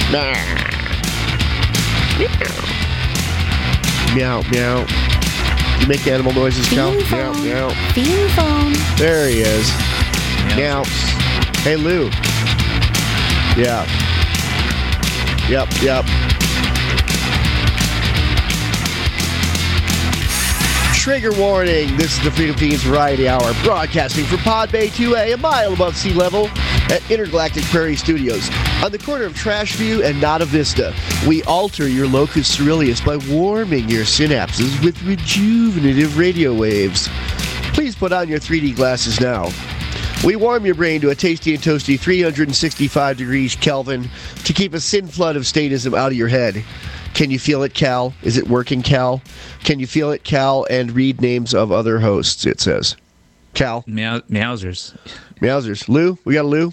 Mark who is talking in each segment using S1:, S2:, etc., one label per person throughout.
S1: Meow, meow. You make animal noises, Cal? Meow, meow.
S2: Fiend phone.
S1: There he is. Meow. Hey, Lou. Yeah. Yep. Trigger warning. This is the Freedom Fiends Variety Hour, broadcasting from Pod Bay 2A, a mile above sea level, at Intergalactic Prairie Studios. On the corner of Trashview and Nada Vista, we alter your locus ceruleus by warming your synapses with rejuvenative radio waves. Please put on your 3D glasses now. We warm your brain to a tasty and toasty 365 degrees Kelvin to keep a sin flood of statism out of your head. Can you feel it, Cal? Is it working, Cal? Can you feel it, Cal? And read names of other hosts, it says. Cal?
S3: Meowsers.
S1: Meowsers. Lou? We got a Lou?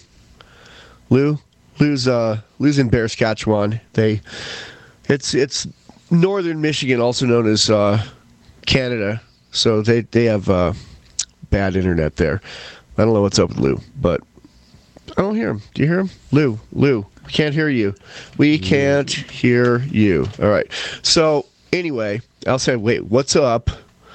S1: Lou's in Bear, Saskatchewan. It's northern Michigan, also known as Canada. So they have bad internet there. I don't know what's up with Lou, but I don't hear him. Do you hear him? Lou, we can't hear you. We can't hear you. All right. So anyway, I'll say, wait, what's up?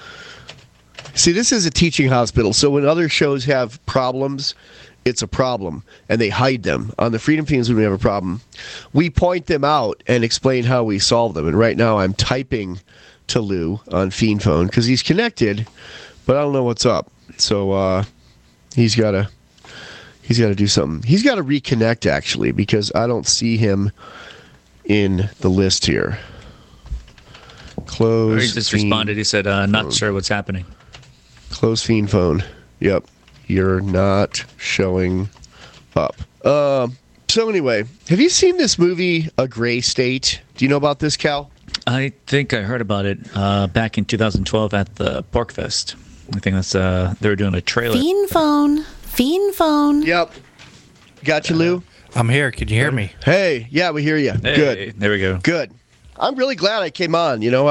S1: See, this is a teaching hospital, so when other shows have problems, it's a problem, and they hide them. On the Freedom Fiends, when we have a problem, we point them out and explain how we solve them. And right now I'm typing to Lou on Fiend Phone because he's connected, but I don't know what's up. So he's got to do something. He's got to reconnect, actually, because I don't see him in the list here. Close.
S3: He just responded. He said, not sure what's happening.
S1: Close Fiend Phone. Yep. You're not showing up. So anyway, have you seen this movie, A Gray State? Do you know about this, Cal?
S3: I think I heard about it back in 2012 at the Porkfest. I think that's they were doing a trailer.
S2: Fiend phone.
S1: Yep. Got you, Lou?
S4: I'm here. Can you hear me?
S1: Hey, yeah, we hear you.
S3: Hey,
S1: Good.
S3: There we go.
S1: Good. I'm really glad I came on. You know,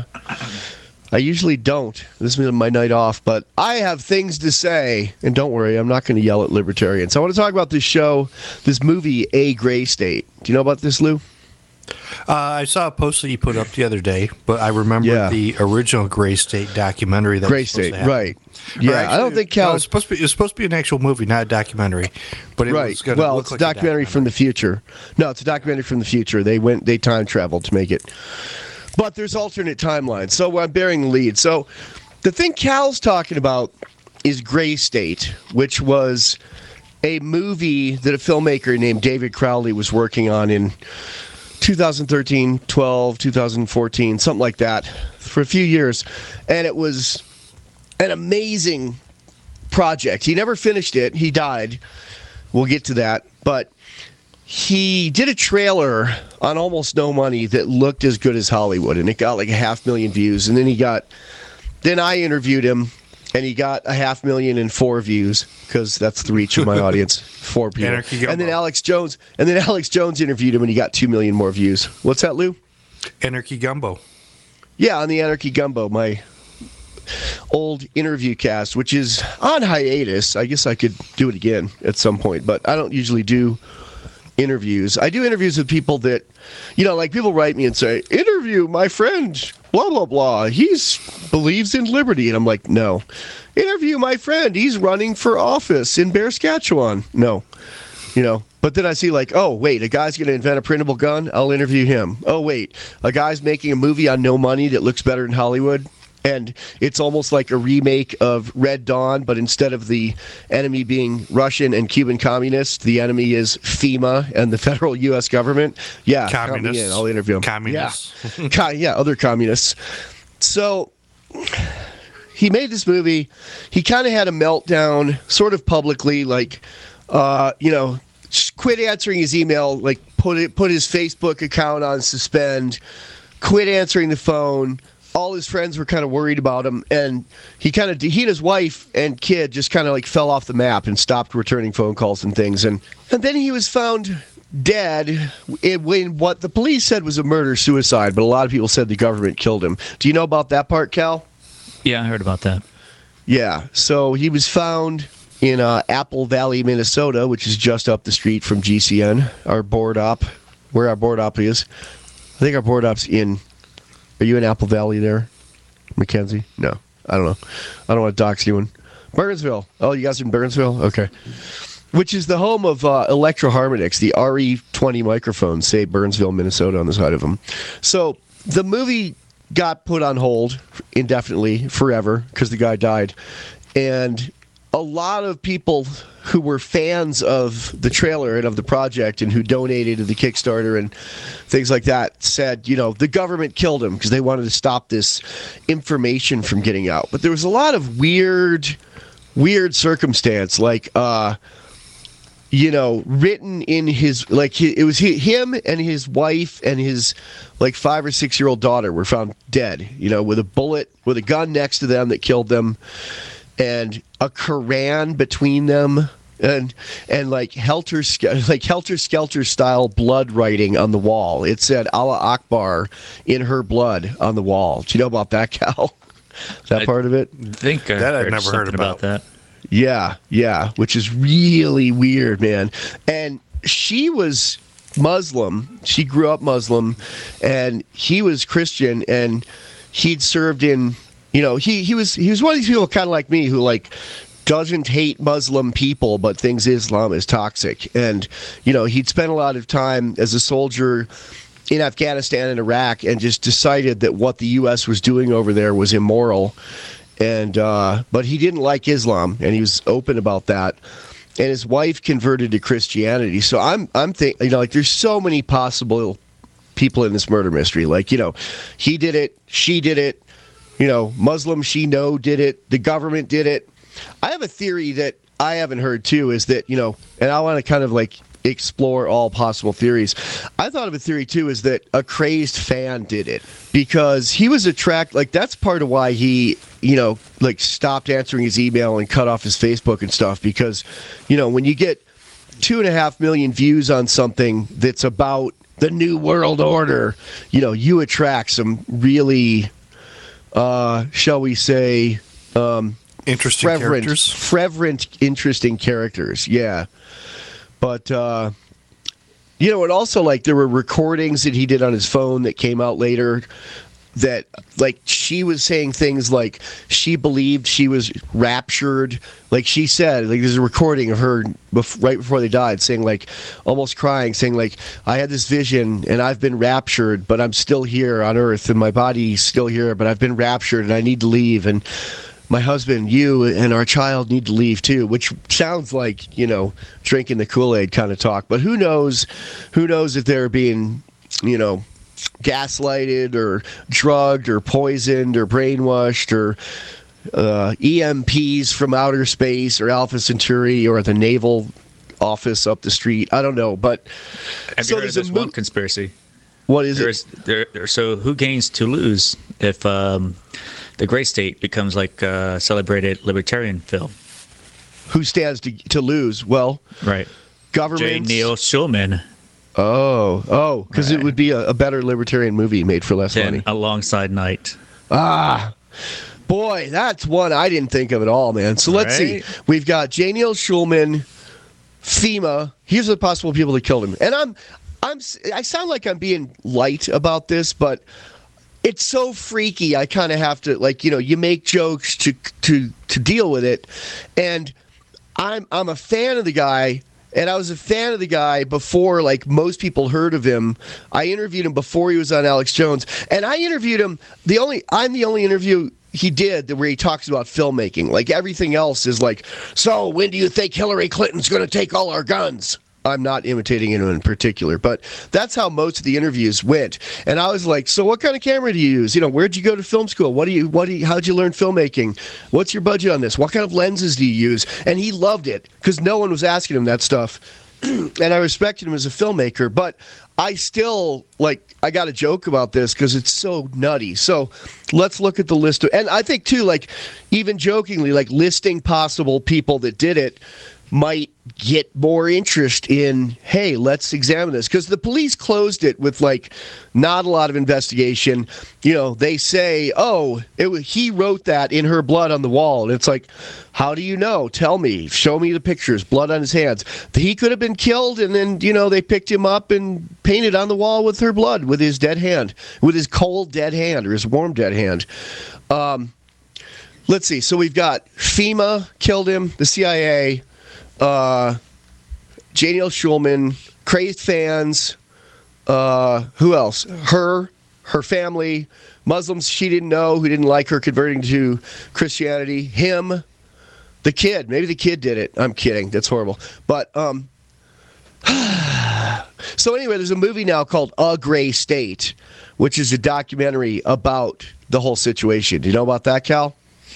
S1: I usually don't. This is my night off, but I have things to say. And don't worry, I'm not going to yell at libertarians. I want to talk about this show, this movie, A Gray State. Do you know about this, Lou?
S4: I saw a post that you put up the other day, but I remember the original Gray State documentary. That
S1: Gray State, right. Yeah, actually, I don't think Cal...
S4: No, it's supposed to be an actual movie, not a documentary. But it was going to look
S1: it's
S4: like
S1: a documentary from the future. No, it's a documentary from the future. They time traveled to make it. But there's alternate timelines, so I'm bearing the lead. So the thing Cal's talking about is Gray State, which was a movie that a filmmaker named David Crowley was working on in 2013, 12, 2014, something like that, for a few years. And it was an amazing project. He never finished it. He died. We'll get to that. But he did a trailer on almost no money that looked as good as Hollywood, and it got like 500,000 views. And then I interviewed him, and he got 500,004 views, because that's the reach of my audience, 4 people. And then Alex Jones interviewed him, and he got 2 million more views. What's that, Lou?
S4: Anarchy Gumbo.
S1: Yeah, on the Anarchy Gumbo, my old interview cast, which is on hiatus. I guess I could do it again at some point, but I don't usually do interviews. I do interviews with people that, like people write me and say, interview my friend, blah, blah, blah. He believes in liberty. And I'm like, no. Interview my friend. He's running for office in Bear, Saskatchewan. No. But then I see oh, wait, a guy's going to invent a printable gun? I'll interview him. Oh, wait, a guy's making a movie on no money that looks better than Hollywood? And it's almost like a remake of Red Dawn, but instead of the enemy being Russian and Cuban communists, the enemy is FEMA and the federal U.S. government. Yeah,
S4: communists.
S1: In, I'll interview them.
S4: Communists.
S1: Yeah, other communists. So he made this movie. He kind of had a meltdown, sort of publicly, quit answering his email, put his Facebook account on suspend, quit answering the phone. All his friends were kind of worried about him, and he and his wife and kid just kind of fell off the map and stopped returning phone calls and things. And then he was found dead in what the police said was a murder-suicide, but a lot of people said the government killed him. Do you know about that part, Cal?
S3: Yeah, I heard about that.
S1: Yeah, so he was found in Apple Valley, Minnesota, which is just up the street from GCN, our board op where our board op is. I think our board op's in. Are you in Apple Valley there, Mackenzie? No, I don't know. I don't want to dox anyone. Burnsville. Oh, you guys are in Burnsville? Okay. Which is the home of Electro Harmonix, the RE20 microphones, say Burnsville, Minnesota on the side of them. So the movie got put on hold indefinitely, forever, because the guy died. And a lot of people who were fans of the trailer and of the project and who donated to the Kickstarter and things like that said, the government killed him because they wanted to stop this information from getting out. But there was a lot of weird circumstance, like, written in his, it was him and his wife and his 5 or 6 year old daughter were found dead, with a gun next to them that killed them, and a Quran between them, and helter skelter style blood writing on the wall. It said Allah Akbar in her blood on the wall. Do you know about that, Cal? That part of it?
S3: I think
S4: that I've never heard about
S3: that.
S1: Yeah, which is really weird, man. And she was Muslim. She grew up Muslim, and he was Christian, and he'd served in, he was one of these people kind of like me who doesn't hate Muslim people but thinks Islam is toxic. And, he'd spent a lot of time as a soldier in Afghanistan and Iraq and just decided that what the U.S. was doing over there was immoral. And but he didn't like Islam, and he was open about that. And his wife converted to Christianity. So I'm thinking, there's so many possible people in this murder mystery. He did it, she did it, Muslim she did it, the government did it. I have a theory that I haven't heard too, is that, and I want to kind of explore all possible theories. I thought of a theory too, is that a crazed fan did it, because he was attracted, that's part of why he stopped answering his email and cut off his Facebook and stuff, because when you get 2.5 million views on something that's about the New World Order, you attract some really shall we say
S4: interesting
S1: characters. Yeah. But, and also, there were recordings that he did on his phone that came out later that, she was saying things like she believed she was raptured. She said, there's a recording of her right before they died saying, almost crying, saying, I had this vision and I've been raptured, but I'm still here on Earth and my body's still here, but I've been raptured and I need to leave. And my husband, you, and our child need to leave too, which sounds like, drinking the Kool-Aid kind of talk. But who knows if they're being, gaslighted or drugged or poisoned or brainwashed or EMPs from outer space or Alpha Centauri or the naval office up the street. I don't know. But
S3: have you heard of this one conspiracy?
S1: What is it?
S3: So who gains to lose if the gray state becomes a celebrated libertarian film?
S1: Who stands to lose? Well,
S3: right.
S1: Government.
S3: J. Neil Schulman.
S1: Oh, because It would be a better libertarian movie made for less money.
S3: Alongside Night.
S1: Boy, that's one I didn't think of at all, man. So let's see. We've got J. Neil Schulman, FEMA. Here's the possible people that killed him. And I sound like I'm being light about this, but it's so freaky. I kind of have to, you make jokes to deal with it. And I'm a fan of the guy. And I was a fan of the guy before, most people heard of him. I interviewed him before he was on Alex Jones. And I interviewed him, I'm the only interview he did where he talks about filmmaking. Everything else is so when do you think Hillary Clinton's going to take all our guns? I'm not imitating anyone in particular, but that's how most of the interviews went. And I was like, so what kind of camera do you use? Where'd you go to film school? How'd you learn filmmaking? What's your budget on this? What kind of lenses do you use? And he loved it because no one was asking him that stuff. And I respected him as a filmmaker, but I still, I got a joke about this because it's so nutty. So let's look at the list. And I think, too, even jokingly, listing possible people that did it. might get more interest in, hey, let's examine this. Because the police closed it with, like, not a lot of investigation. You know, they say, oh, he wrote that in her blood on the wall. And it's like, how do you know? Tell me. Show me the pictures. Blood on his hands. He could have been killed, and then, you know, they picked him up and painted on the wall with her blood, with his dead hand, with his cold dead hand, or his warm dead hand. Let's see. So we've got FEMA killed him, the CIA, Jane L. Schulman, crazed fans, who else? Her family, Muslims she didn't know who didn't like her converting to Christianity, him, the kid. Maybe the kid did it. I'm kidding. That's horrible. But so anyway, there's a movie now called A Gray State, which is a documentary about the whole situation. Do you know about that, Cal?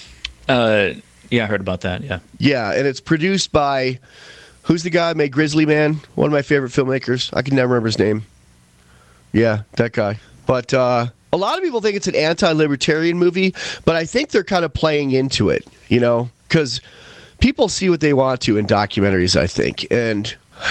S3: Yeah, I heard about that, yeah.
S1: Yeah, and it's produced by, who's the guy who made Grizzly Man? One of my favorite filmmakers. I can never remember his name. Yeah, that guy. But a lot of people think it's an anti-libertarian movie, but I think they're kind of playing into it, you know? Because people see what they want to in documentaries, I think. And,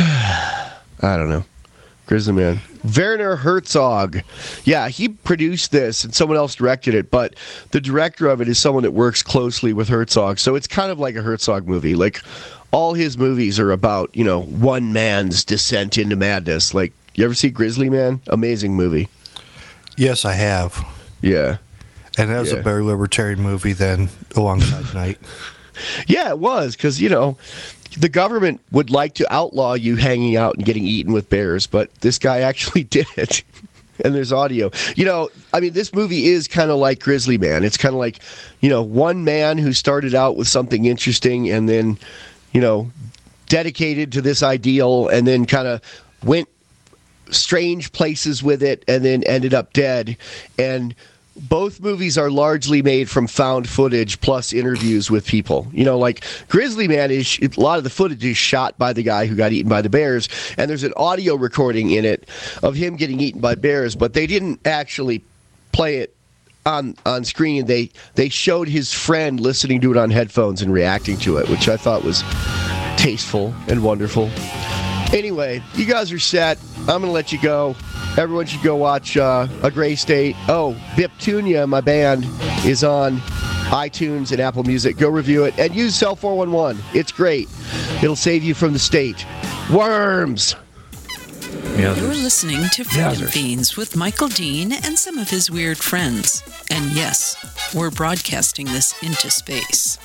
S1: I don't know. Grizzly Man. Werner Herzog. Yeah, he produced this and someone else directed it, but the director of it is someone that works closely with Herzog. So it's kind of like a Herzog movie. Like, all his movies are about, you know, one man's descent into madness. Like, you ever see Grizzly Man? Amazing movie.
S4: Yes, I have.
S1: Yeah.
S4: And that was a better libertarian movie than Alongside Night.
S1: Yeah, it was, because, you know, the government would like to outlaw you hanging out and getting eaten with bears, but this guy actually did it. And there's audio. You know, I mean, this movie is kind of like Grizzly Man. It's kind of like, you know, one man who started out with something interesting and then, you know, dedicated to this ideal and then kind of went strange places with it and then ended up dead. And both movies are largely made from found footage plus interviews with people. You know, like Grizzly Man, a lot of the footage is shot by the guy who got eaten by the bears, and there's an audio recording in it of him getting eaten by bears, but they didn't actually play it on screen. They showed his friend listening to it on headphones and reacting to it, which I thought was tasteful and wonderful. Anyway, you guys are set. I'm going to let you go. Everyone should go watch A Gray State. Oh, Biptunia, my band, is on iTunes and Apple Music. Go review it and use Cell 411. It's great. It'll save you from the state. Worms!
S5: You're listening to Freedom Fiends with Michael Dean and some of his weird friends. And yes, we're broadcasting this into space.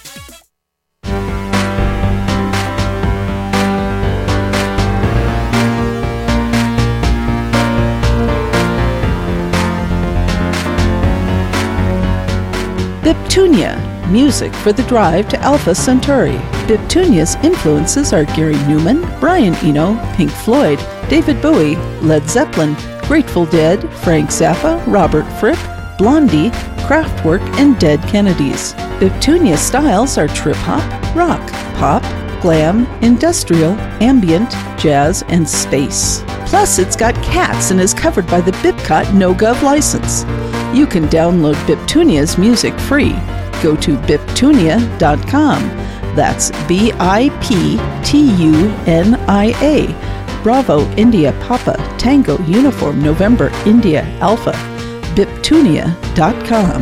S6: Biptunia, music for the drive to Alpha Centauri. Biptunia's influences are Gary Newman, Brian Eno, Pink Floyd, David Bowie, Led Zeppelin, Grateful Dead, Frank Zappa, Robert Fripp, Blondie, Kraftwerk, and Dead Kennedys. Biptunia's styles are trip-hop, rock, pop, glam, industrial, ambient, jazz, and space. Plus, it's got cats and is covered by the Bipcot No-Gov license. You can download Biptunia's music free. Go to biptunia.com. That's Biptunia. Bravo, India, Papa, Tango, Uniform, November, India, Alpha. Biptunia.com.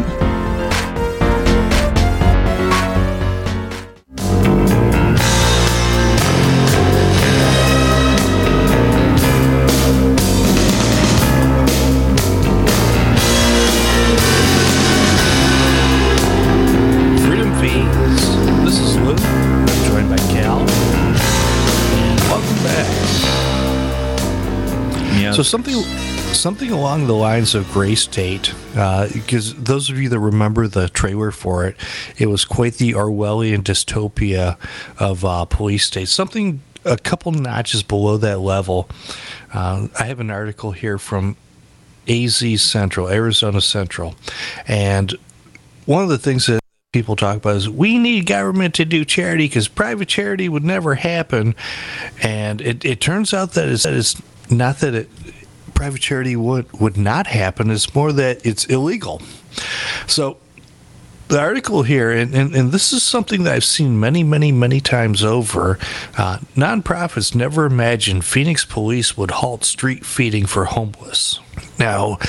S4: So something along the lines of Gray State, because those of you that remember the trailer for it, it was quite the Orwellian dystopia of police states. Something a couple notches below that level. I have an article here from AZ Central, Arizona Central, and one of the things that people talk about is we need government to do charity because private charity would never happen. And it turns out that it's not that private charity would not happen. It's more that it's illegal. So the article here, and this is something that I've seen many times over. Nonprofits never imagined Phoenix police would halt street feeding for homeless. Now,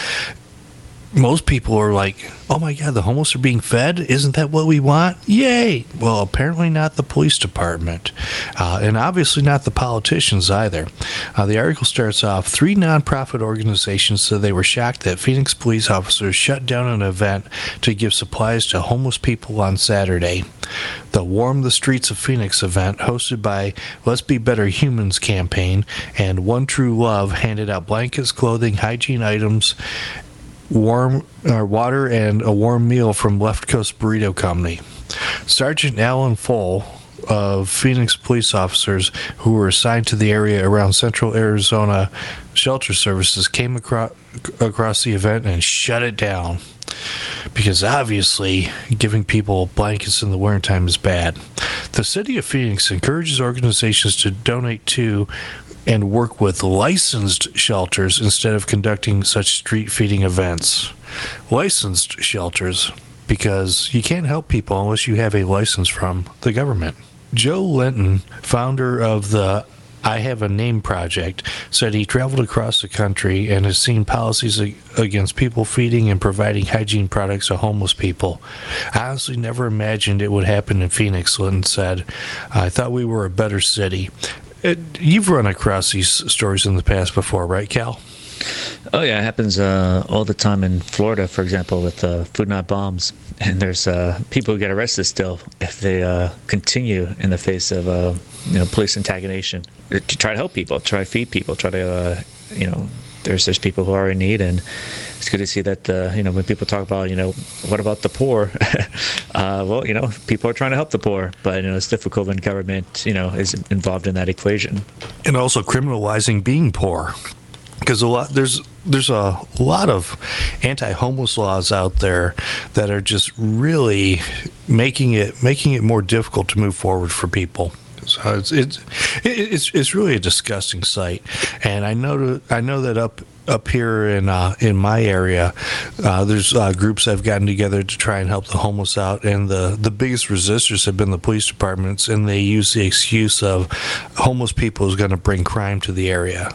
S4: most people are like, oh my God, the homeless are being fed? Isn't that what we want? Yay! Well, apparently not the police department, and obviously not the politicians either. The article starts off, 3 nonprofit organizations said they were shocked that Phoenix police officers shut down an event to give supplies to homeless people on Saturday. The Warm the Streets of Phoenix event, hosted by Let's Be Better Humans campaign and One True Love, handed out blankets, clothing, hygiene items, warm water, and a warm meal from Left Coast Burrito Company. Sergeant Alan Foll of Phoenix police officers who were assigned to the area around Central Arizona Shelter Services came across the event and shut it down, because obviously giving people blankets in the wintertime is bad. The city of Phoenix encourages organizations to donate to and work with licensed shelters instead of conducting such street feeding events. Licensed shelters, because you can't help people unless you have a license from the government. Joe Linton, founder of the I Have a Name project, said he traveled across the country and has seen policies against people feeding and providing hygiene products to homeless people. I honestly never imagined it would happen in Phoenix, Linton said. I thought we were a better city. You've run across these stories in the past before, right, Cal?
S3: Oh, yeah, it happens all the time in Florida, for example, with Food Not Bombs. And there's people who get arrested still if they continue in the face of police antagonization to try to help people, try to feed people, try to, there's people who are in need. And it's good to see that, when people talk about, what about the poor? Well, people are trying to help the poor, but, it's difficult when government, is involved in that equation.
S4: And also criminalizing being poor. Because there's a lot of anti-homeless laws out there that are just really making it more difficult to move forward for people. So it's really a disgusting sight. And I know that up here in my area, there's groups that have gotten together to try and help the homeless out, and the biggest resistors have been the police departments, and they use the excuse of homeless people is going to bring crime to the area.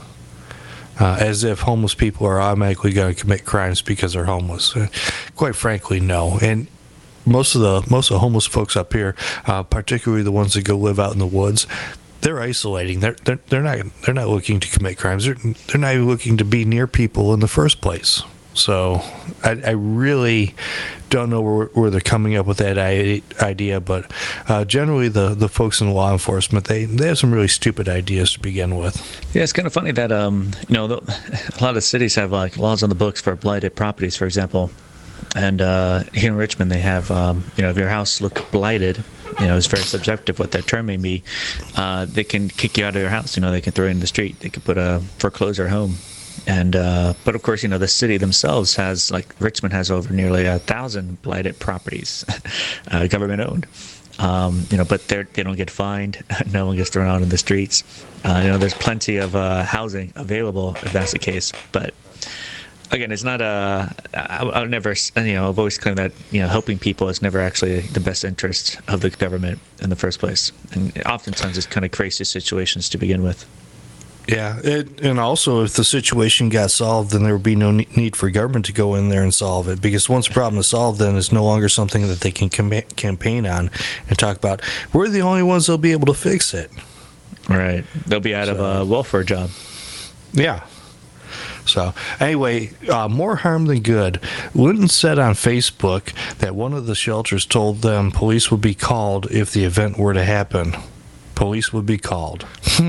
S4: As if homeless people are automatically going to commit crimes because they're homeless. Quite frankly, no. And most of the homeless folks up here, particularly the ones that go live out in the woods, they're isolating. They're not looking to commit crimes. They're not even looking to be near people in the first place. So I really don't know where they're coming up with that idea, but generally the folks in law enforcement, they have some really stupid ideas to begin with.
S3: Yeah, it's kind of funny that a lot of cities have like laws on the books for blighted properties, for example. And here in Richmond, they have if your house looked blighted, it's very subjective what that term may be. They can kick you out of your house. They can throw you in the street. They can foreclose your home. And but of course, the city themselves has, like Richmond has over nearly 1,000 blighted properties, government owned. But they don't get fined. No one gets thrown out in the streets. There's plenty of housing available if that's the case. But again, it's not I'll never. I've always claimed that helping people is never actually the best interest of the government in the first place, and oftentimes it's kind of crazy situations to begin with.
S4: Yeah, and also if the situation got solved, then there would be no need for government to go in there and solve it, because once the problem is solved, then it's no longer something that they can campaign on and talk about. We're the only ones that'll be able to fix it.
S3: Right. They'll be out of a welfare job.
S4: Yeah. So, anyway, more harm than good. Linton said on Facebook that one of the shelters told them police would be called if the event were to happen. Police would be called.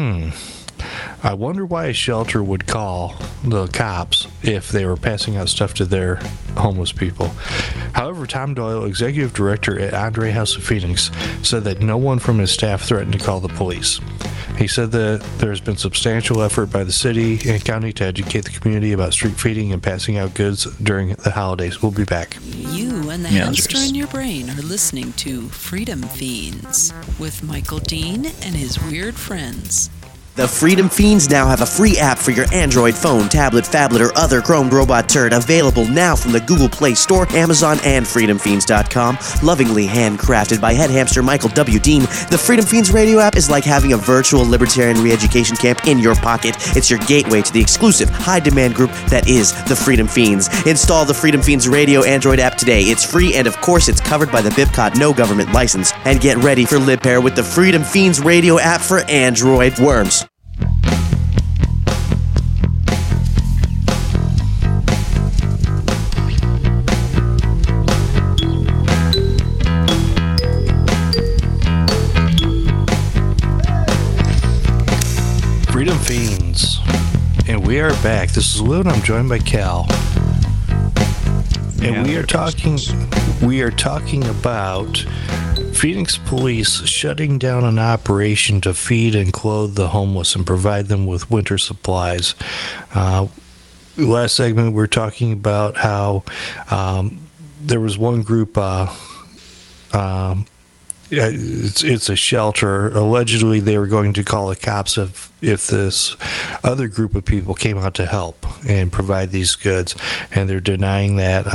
S4: I wonder why a shelter would call the cops if they were passing out stuff to their homeless people. However, Tom Doyle, executive director at Andre House of Phoenix, said that no one from his staff threatened to call the police. He said that there's been substantial effort by the city and county to educate the community about street feeding and passing out goods during the holidays. We'll be back.
S5: You and the hamster in your brain are listening to Freedom Fiends with Michael Dean and his weird friends.
S7: The Freedom Fiends now have a free app for your Android phone, tablet, phablet, or other Chrome robot turd, available now from the Google Play Store, Amazon, and FreedomFiends.com. Lovingly handcrafted by head hamster Michael W. Dean, the Freedom Fiends radio app is like having a virtual libertarian re-education camp in your pocket. It's your gateway to the exclusive, high-demand group that is the Freedom Fiends. Install the Freedom Fiends radio Android app today. It's free, and of course, it's covered by the BIPCOT no government license. And get ready for LibPair with the Freedom Fiends radio app for Android. Worms.
S4: Freedom Fiends, and we are back. This is Lou, and I'm joined by Cal, and we are talking about Phoenix police shutting down an operation to feed and clothe the homeless and provide them with winter supplies. Last segment, we were talking about how there was one group. It's a shelter. Allegedly, they were going to call the cops if this other group of people came out to help and provide these goods, and they're denying that.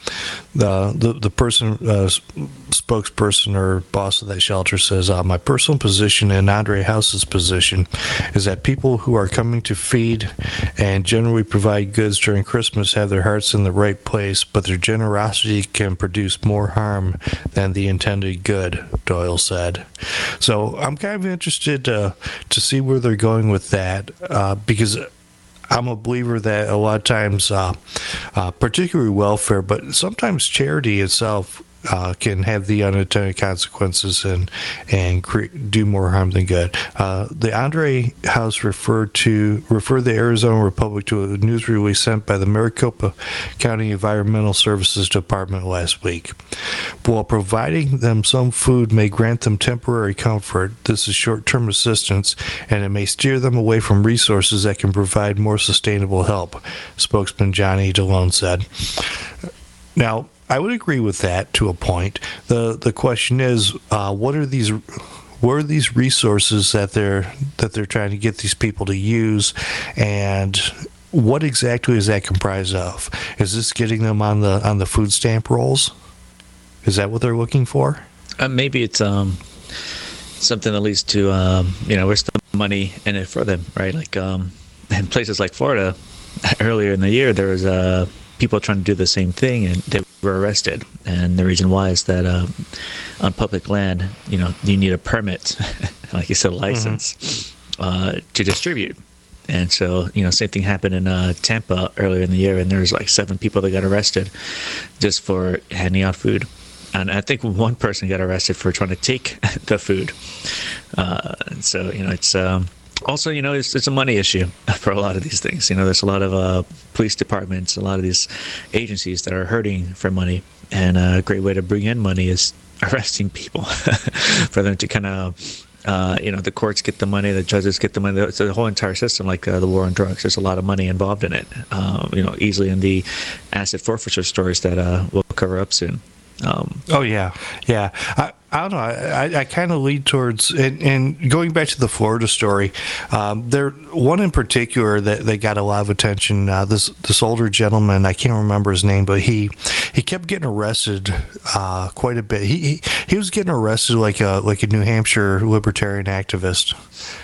S4: The person, spokesperson or boss of that shelter says, my personal position and Andre House's position is that people who are coming to feed and generally provide goods during Christmas have their hearts in the right place, but their generosity can produce more harm than the intended good, Doyle said. So I'm kind of interested to see where they're going with that, because I'm a believer that a lot of times, particularly welfare, but sometimes charity itself can have the unintended consequences and do more harm than good. The Andre House referred the Arizona Republic to a news release sent by the Maricopa County Environmental Services Department last week. While providing them some food may grant them temporary comfort, this is short-term assistance, and it may steer them away from resources that can provide more sustainable help, spokesman Johnny DeLone said. Now, I would agree with that to a point. The question is, what are these resources that they're trying to get these people to use, and what exactly is that comprised of? Is this getting them on the food stamp rolls? Is that what they're looking for?
S3: Maybe it's something that leads to where's the money in it for them, right? Like in places like Florida, earlier in the year there was people trying to do the same thing, and they were arrested. And the reason why is that on public land, you need a permit, like you said, a license, to distribute. And so, same thing happened in Tampa earlier in the year, and there was like 7 people that got arrested just for handing out food. And I think one person got arrested for trying to take the food. So, it's also, it's a money issue for a lot of these things. There's a lot of police departments, a lot of these agencies that are hurting for money. And a great way to bring in money is arresting people for them to kind of, the courts get the money, the judges get the money. It's the whole entire system, like the war on drugs. There's a lot of money involved in it, easily in the asset forfeiture stories that we'll cover up soon.
S4: Yeah. I don't know. I kind of lead towards, and going back to the Florida story, there one in particular that got a lot of attention. This older gentleman, I can't remember his name, but he kept getting arrested quite a bit. He was getting arrested like a New Hampshire libertarian activist.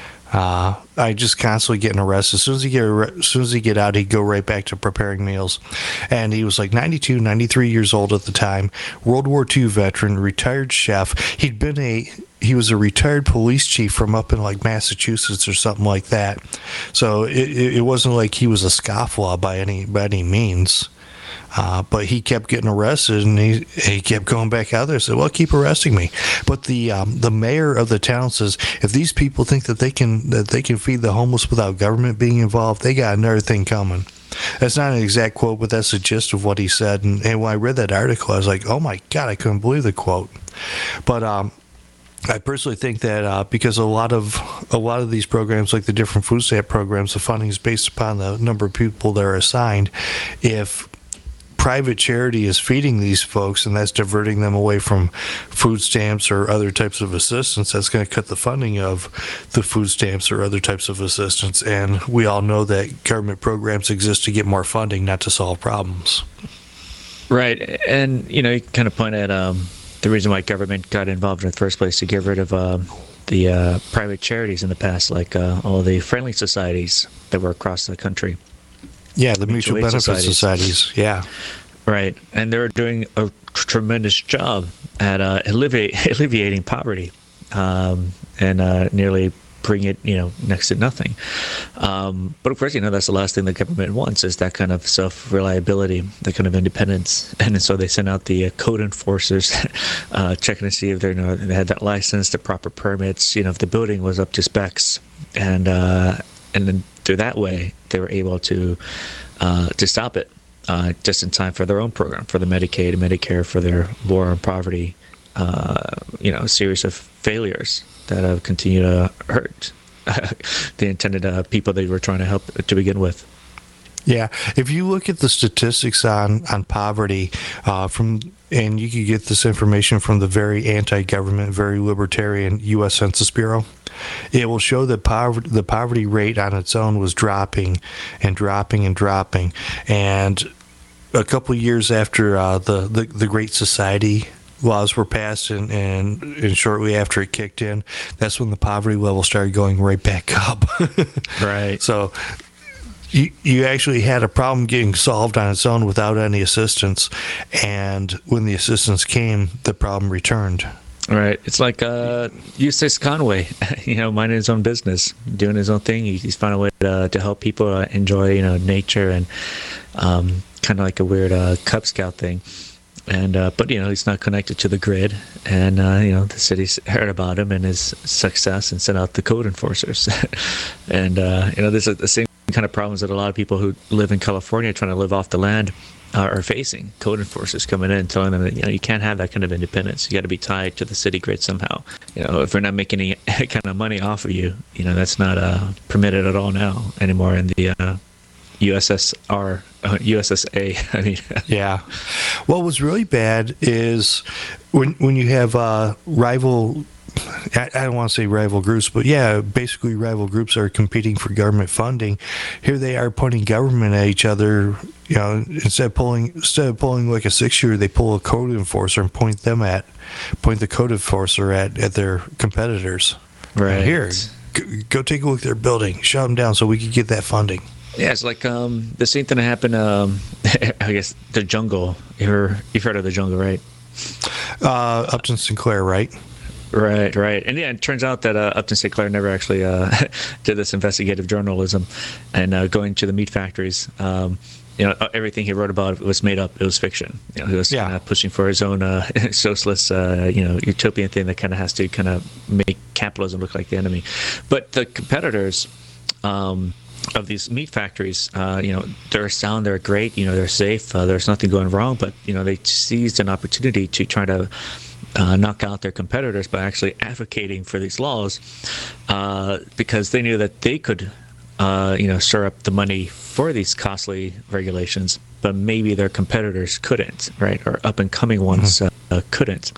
S4: I just constantly getting arrested. As soon as he get out, he'd go right back to preparing meals. And he was like 92, 93 years old at the time, World War II veteran, retired chef. He was a retired police chief from up in like Massachusetts or something like that. So it wasn't like he was a scofflaw by any means. But he kept getting arrested, and he kept going back out there. Said, "Well, keep arresting me." But the mayor of the town says, if these people think that they can feed the homeless without government being involved, they got another thing coming. That's not an exact quote, but that's the gist of what he said. And when I read that article, I was like, "Oh my God, I couldn't believe the quote." But I personally think that because a lot of these programs, like the different food stamp programs, the funding is based upon the number of people that are assigned. If private charity is feeding these folks, and that's diverting them away from food stamps or other types of assistance, that's going to cut the funding of the food stamps or other types of assistance. And we all know that government programs exist to get more funding, not to solve problems.
S3: Right. And, you kind of point at the reason why government got involved in the first place, to get rid of the private charities in the past, like all the friendly societies that were across the country.
S4: Yeah, the mutual benefit societies. Yeah.
S3: Right. And they're doing a tremendous job at alleviating poverty and nearly bring it, next to nothing. But of course, that's the last thing the government wants, is that kind of self-reliability, that kind of independence. And so they send out the code enforcers, checking to see if they had that license, the proper permits, if the building was up to specs, and then through that way they were able to stop it just in time for their own program, for the Medicaid and Medicare, for their war on poverty, a series of failures that have continued to hurt the intended people they were trying to help to begin with.
S4: Yeah, if you look at the statistics on poverty, and you can get this information from the very anti-government, very libertarian U.S. Census Bureau, it will show that the poverty rate on its own was dropping and dropping and dropping. And a couple of years after the Great Society laws were passed, and shortly after it kicked in, that's when the poverty level started going right back up.
S3: Right.
S4: So you actually had a problem getting solved on its own without any assistance, and when the assistance came, the problem returned.
S3: Right. It's like Ulysses Conway, minding his own business, doing his own thing. He's found a way to help people enjoy, nature, and kind of like a weird Cub Scout thing. And but he's not connected to the grid, and the city's heard about him and his success and sent out the code enforcers. And there's the same kind of problems that a lot of people who live in California trying to live off the land are facing. Code enforcers coming in, telling them that you can't have that kind of independence. You got to be tied to the city grid somehow. If we're not making any kind of money off of you, that's not permitted at all now anymore in the USSA. I mean,
S4: yeah. What was really bad is when you have rival. I don't want to say rival groups, but yeah, basically rival groups are competing for government funding. Here they are pointing government at each other. Instead of pulling like a 6-shooter, they pull a code enforcer and point the code enforcer at their competitors.
S3: Right.
S4: Here, go take a look at their building, shut them down so we can get that funding.
S3: Yeah, it's like the same thing that happened. I guess the Jungle. You've heard of the Jungle, right?
S4: Upton Sinclair, right?
S3: Right. And yeah, it turns out that Upton Sinclair never actually did this investigative journalism and going to the meat factories. Everything he wrote about was made up. It was fiction. He was kind of pushing for his own socialist, utopian thing that kind of has to kind of make capitalism look like the enemy. But the competitors of these meat factories, they're sound, they're great, they're safe, there's nothing going wrong, but they seized an opportunity to try to knock out their competitors by actually advocating for these laws, because they knew that they could stir up the money for these costly regulations, but maybe their competitors couldn't, right? Or up and coming ones couldn't,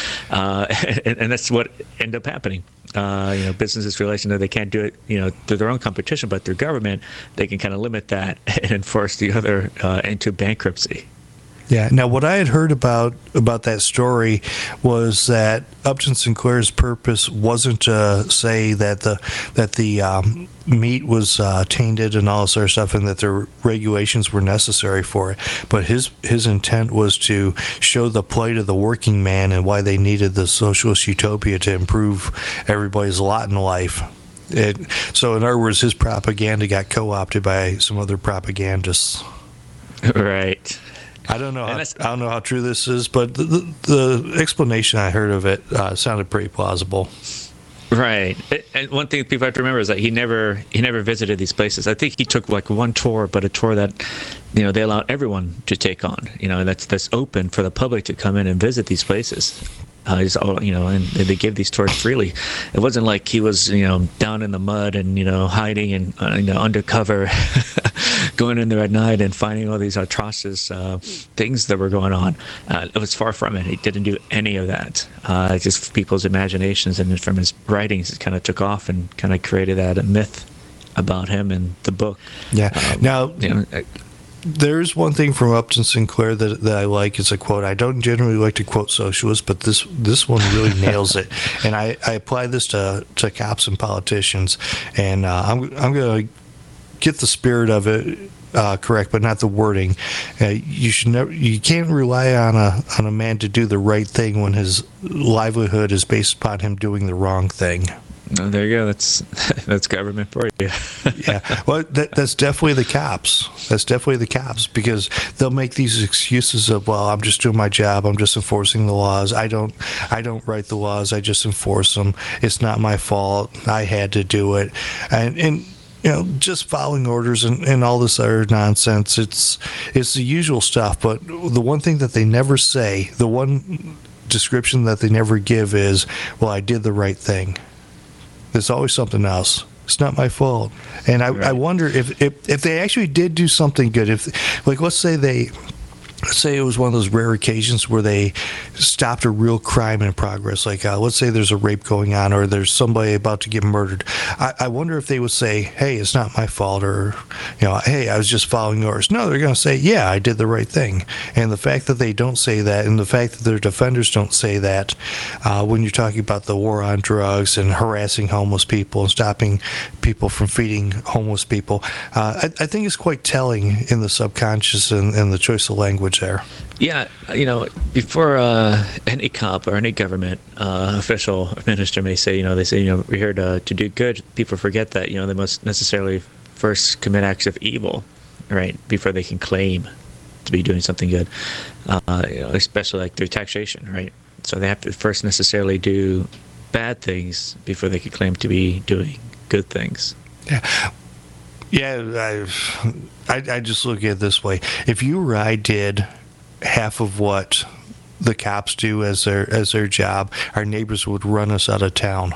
S3: and that's what ended up happening. Businesses realizing that they can't do it, through their own competition, but through government, they can kind of limit that and enforce the other into bankruptcy.
S4: Yeah. Now, what I had heard about that story was that Upton Sinclair's purpose wasn't to say that the meat was tainted and all this sort of stuff, and that the regulations were necessary for it. But his intent was to show the plight of the working man and why they needed the socialist utopia to improve everybody's lot in life. So, in other words, his propaganda got co-opted by some other propagandists.
S3: Right.
S4: I don't know how true this is, but the explanation I heard of it sounded pretty plausible.
S3: Right. And one thing people have to remember is that he never visited these places. I think he took like one tour, but a tour that they allowed everyone to take on. That's open for the public to come in and visit these places. And they give these tours freely. It wasn't like he was, down in the mud and, hiding and, undercover, going in there at night and finding all these atrocious things that were going on. It was far from it. He didn't do any of that. Just people's imaginations, and from his writings, it kind of took off and kind of created that myth about him in the book.
S4: Yeah. Now, there's one thing from Upton Sinclair that I like. It's a quote. I don't generally like to quote socialists, but this one really nails it. And I apply this to cops and politicians. And I'm going to get the spirit of it correct, but not the wording. You can't rely on a man to do the right thing when his livelihood is based upon him doing the wrong thing.
S3: Oh, there you go. That's government for you.
S4: Yeah. Well, that's definitely the cops. That's definitely the cops, because they'll make these excuses of, well, I'm just doing my job. I'm just enforcing the laws. I don't write the laws. I just enforce them. It's not my fault. I had to do it. And just following orders and all this other nonsense. It's the usual stuff. But the one thing that they never say, the one description that they never give is, well, I did the right thing. There's always something else. It's not my fault. And I wonder if they actually did do something good. If, like, let's say it was one of those rare occasions where they stopped a real crime in progress. Like, let's say there's a rape going on, or there's somebody about to get murdered. I wonder if they would say, hey, it's not my fault, or, hey, I was just following yours. No, they're going to say, yeah, I did the right thing. And the fact that they don't say that, and the fact that their defenders don't say that, when you're talking about the war on drugs and harassing homeless people and stopping people from feeding homeless people, I think it's quite telling in the subconscious and the choice of language there.
S3: Yeah, before any cop or any government official or minister may say, they say, we're here to do good. People forget that, they must necessarily first commit acts of evil, right, before they can claim to be doing something good, especially like through taxation, right? So they have to first necessarily do bad things before they can claim to be doing good things.
S4: Yeah. Yeah, I just look at it this way. If you or I did half of what the cops do as their job, our neighbors would run us out of town.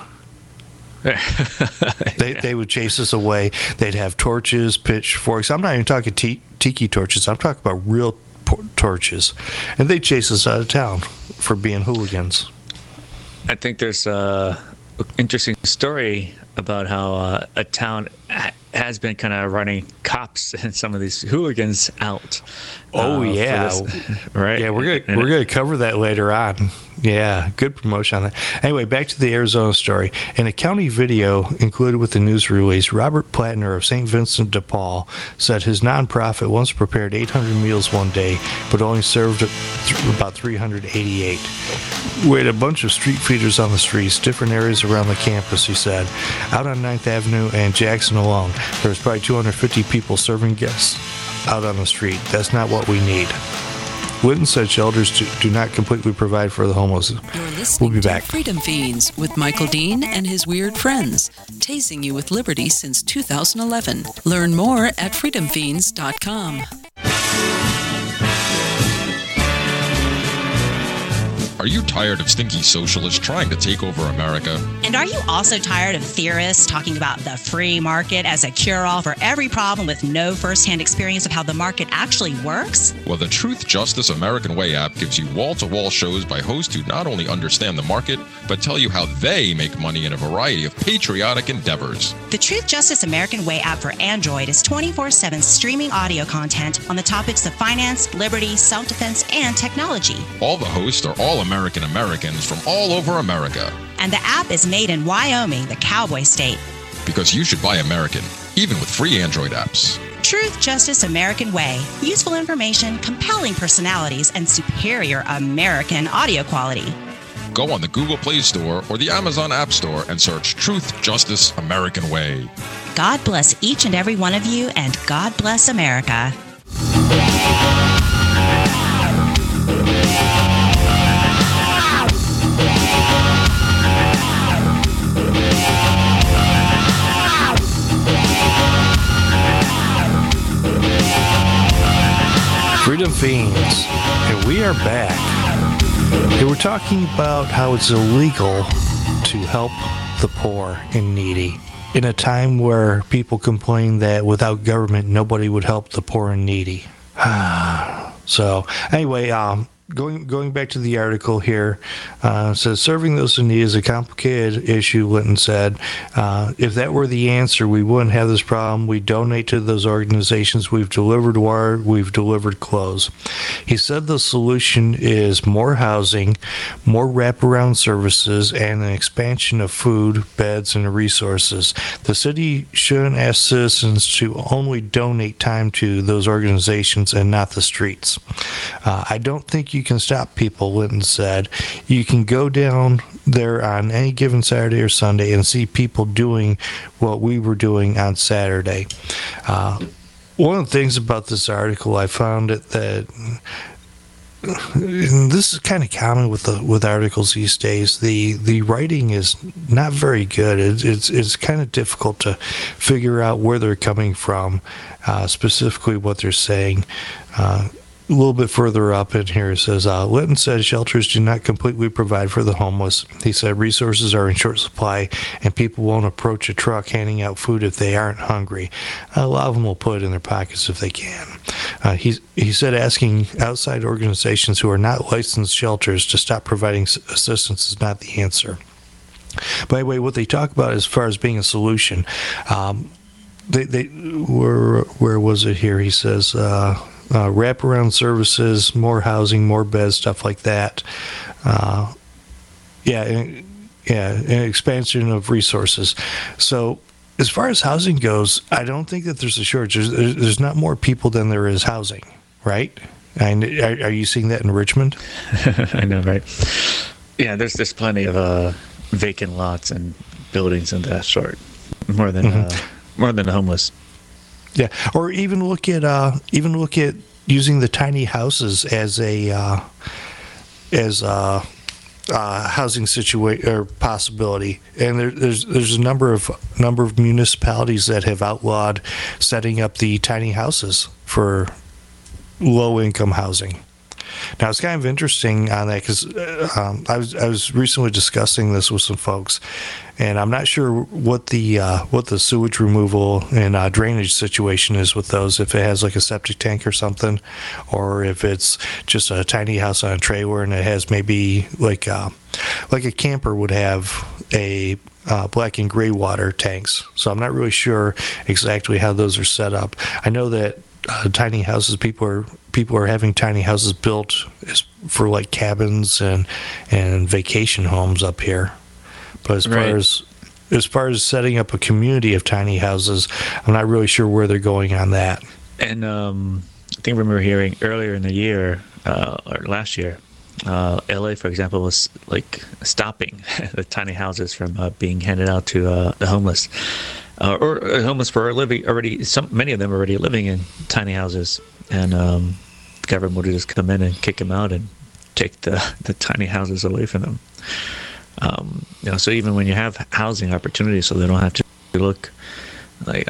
S4: They would chase us away. They'd have torches, pitchforks. I'm not even talking tiki torches. I'm talking about real torches. And they'd chase us out of town for being hooligans.
S3: I think there's an interesting story about how a town has been kind of running cops and some of these hooligans out. Right?
S4: Yeah, we're gonna cover that later on. Yeah, good promotion on that. Anyway, back to the Arizona story. In a county video included with the news release, Robert Plattner of St. Vincent de Paul said his nonprofit once prepared 800 meals one day, but only served about 388. We had a bunch of street feeders on the streets, different areas around the campus, he said. Out on 9th Avenue and Jackson alone, there was probably 250 people serving guests out on the street. That's not what we need. Witten said shelters do not completely provide for the homeless.
S5: You're listening
S4: We'll be back.
S5: to Freedom Fiends with Michael Dean and his weird friends, tasing you with liberty since 2011. Learn more at freedomfiends.com.
S8: Are you tired of stinky socialists trying to take over America?
S9: And are you also tired of theorists talking about the free market as a cure-all for every problem with no first-hand experience of how the market actually works?
S8: Well, the Truth, Justice, American Way app gives you wall-to-wall shows by hosts who not only understand the market, but tell you how they make money in a variety of patriotic endeavors.
S9: The Truth, Justice, American Way app for Android is 24/7 streaming audio content on the topics of finance, liberty, self-defense, and technology.
S8: All the hosts are all American Americans from all over America.
S9: And the app is made in Wyoming, the cowboy state.
S8: Because you should buy American, even with free Android apps.
S9: Truth, Justice, American Way. Useful information, compelling personalities, and superior American audio quality.
S8: Go on the Google Play Store or the Amazon App Store and search Truth, Justice, American Way.
S9: God bless each and every one of you, and God bless America.
S4: Freedom Fiends, and we are back. And we're talking about how it's illegal to help the poor and needy. in a time where people complain that without government, nobody would help the poor and needy. So, anyway, Going back to the article here, says serving those in need is a complicated issue, Linton said. If that were the answer, we wouldn't have this problem. We donate to those organizations. We've delivered water. We've delivered clothes. He said the solution is more housing, more wraparound services, and an expansion of food, beds, and resources. The city shouldn't ask citizens to only donate time to those organizations and not the streets. I don't think you can stop people, Linton said. You can go down there on any given Saturday or Sunday and see people doing what we were doing on Saturday. One of the things about this article, I found that and this is kind of common with articles these days. The writing is not very good. It's kind of difficult to figure out where they're coming from, specifically what they're saying. A little bit further up in here, it says, Linton said shelters do not completely provide for the homeless. He said resources are in short supply and people won't approach a truck handing out food if they aren't hungry. A lot of them will put it in their pockets if they can. He said asking outside organizations who are not licensed shelters to stop providing assistance is not the answer. By the way, what they talk about as far as being a solution, where was it here? He says, wraparound services, more housing, more beds, stuff like that. An expansion of resources. So as far as housing goes, I don't think that there's a shortage. There's not more people than there is housing, right? And are you seeing that in Richmond?
S3: I know, right? Yeah, there's plenty of vacant lots and buildings and that sort. More than the homeless.
S4: Yeah, or even look at using the tiny houses as a housing situation or possibility. And there's a number of municipalities that have outlawed setting up the tiny houses for low income housing. Now it's kind of interesting on that because I was recently discussing this with some folks, and I'm not sure what the sewage removal and drainage situation is with those. If it has like a septic tank or something, or if it's just a tiny house on a trailer and it has maybe like a camper would have a black and gray water tanks. So I'm not really sure exactly how those are set up. I know that tiny houses, people are having tiny houses built for like cabins and vacation homes up here. But as far as setting up a community of tiny houses, I'm not really sure where they're going on that.
S3: And I think I remember hearing earlier in the year or last year, LA, for example, was like stopping the tiny houses from being handed out to the homeless. Or homeless for living already. Many of them are already living in tiny houses, and the government would just come in and kick them out and take the tiny houses away from them. So even when you have housing opportunities, so they don't have to look like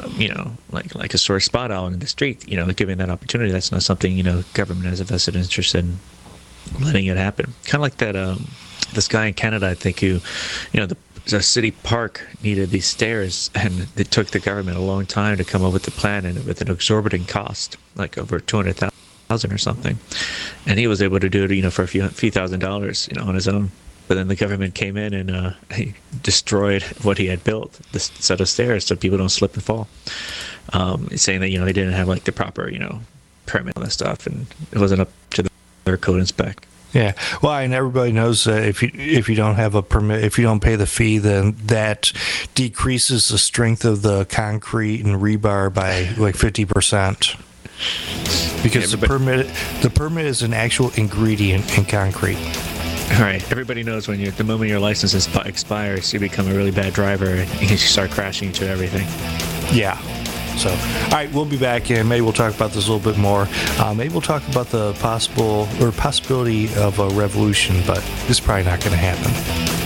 S3: a sore spot out in the street. Giving that opportunity, that's not something government has a vested interest in letting it happen. Kind of like that this guy in Canada, I think, who the city park needed these stairs, and it took the government a long time to come up with the plan, and with an exorbitant cost, like over $200,000 or something. And he was able to do it, for a few $1,000, on his own. But then the government came in and he destroyed what he had built, this set of stairs, so people don't slip and fall. Saying that they didn't have like the proper permit and stuff, and it wasn't up to their code and spec.
S4: Yeah, well, and everybody knows that if you don't have a permit, if you don't pay the fee, then that decreases the strength of the concrete and rebar by like 50%. Because the permit is an actual ingredient in concrete.
S3: All right, everybody knows the moment your license expires, you become a really bad driver and you start crashing into everything.
S4: Yeah. So, all right, we'll be back, and maybe we'll talk about this a little bit more. Maybe we'll talk about the possibility of a revolution, but it's probably not going to happen.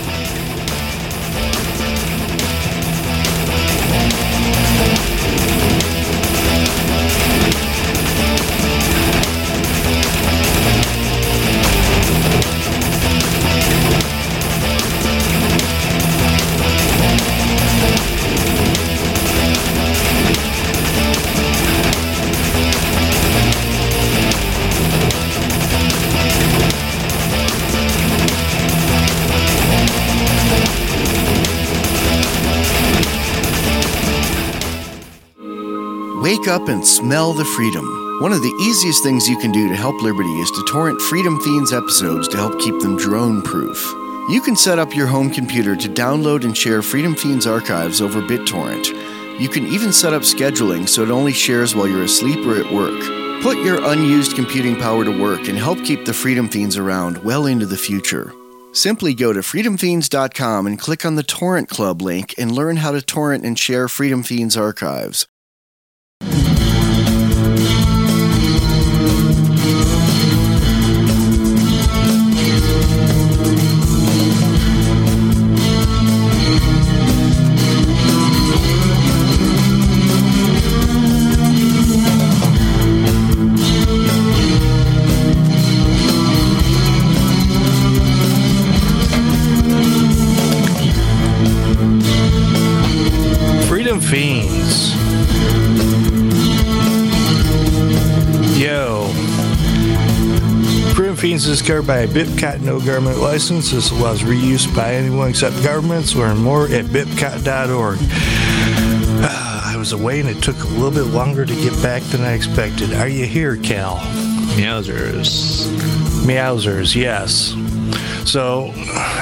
S10: Wake up and smell the freedom. One of the easiest things you can do to help Liberty is to torrent Freedom Fiends episodes to help keep them drone-proof. You can set up your home computer to download and share Freedom Fiends archives over BitTorrent. You can even set up scheduling so it only shares while you're asleep or at work. Put your unused computing power to work and help keep the Freedom Fiends around well into the future. Simply go to freedomfiends.com and click on the Torrent Club link and learn how to torrent and share Freedom Fiends archives.
S4: Fiends. Yo. Freedom Fiends is covered by a BIPCOT no government license. This allows reuse by anyone except governments. Learn more at bipcot.org. I was away and it took a little bit longer to get back than I expected. Are you here, Cal?
S3: Meowsers.
S4: Meowsers, yes. So,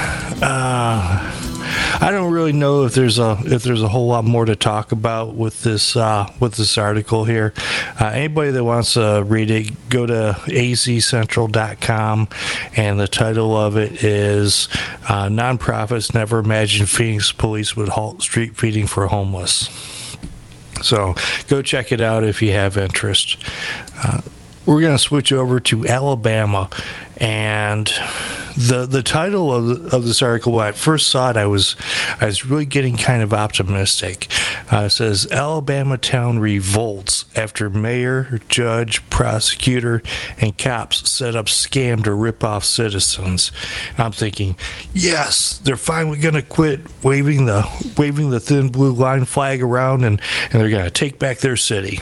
S4: I don't really know if there's a whole lot more to talk about with this article here. Anybody that wants to read it, go to azcentral.com, and the title of it is "Nonprofits Never Imagined Phoenix Police Would Halt Street Feeding for Homeless." So go check it out if you have interest. We're going to switch over to Alabama, and the title of this article, when I first saw it, I was really getting kind of optimistic. It says, Alabama town revolts after mayor, judge, prosecutor, and cops set up scam to rip off citizens. And I'm thinking, yes, they're finally going to quit waving the thin blue line flag around, and they're going to take back their city.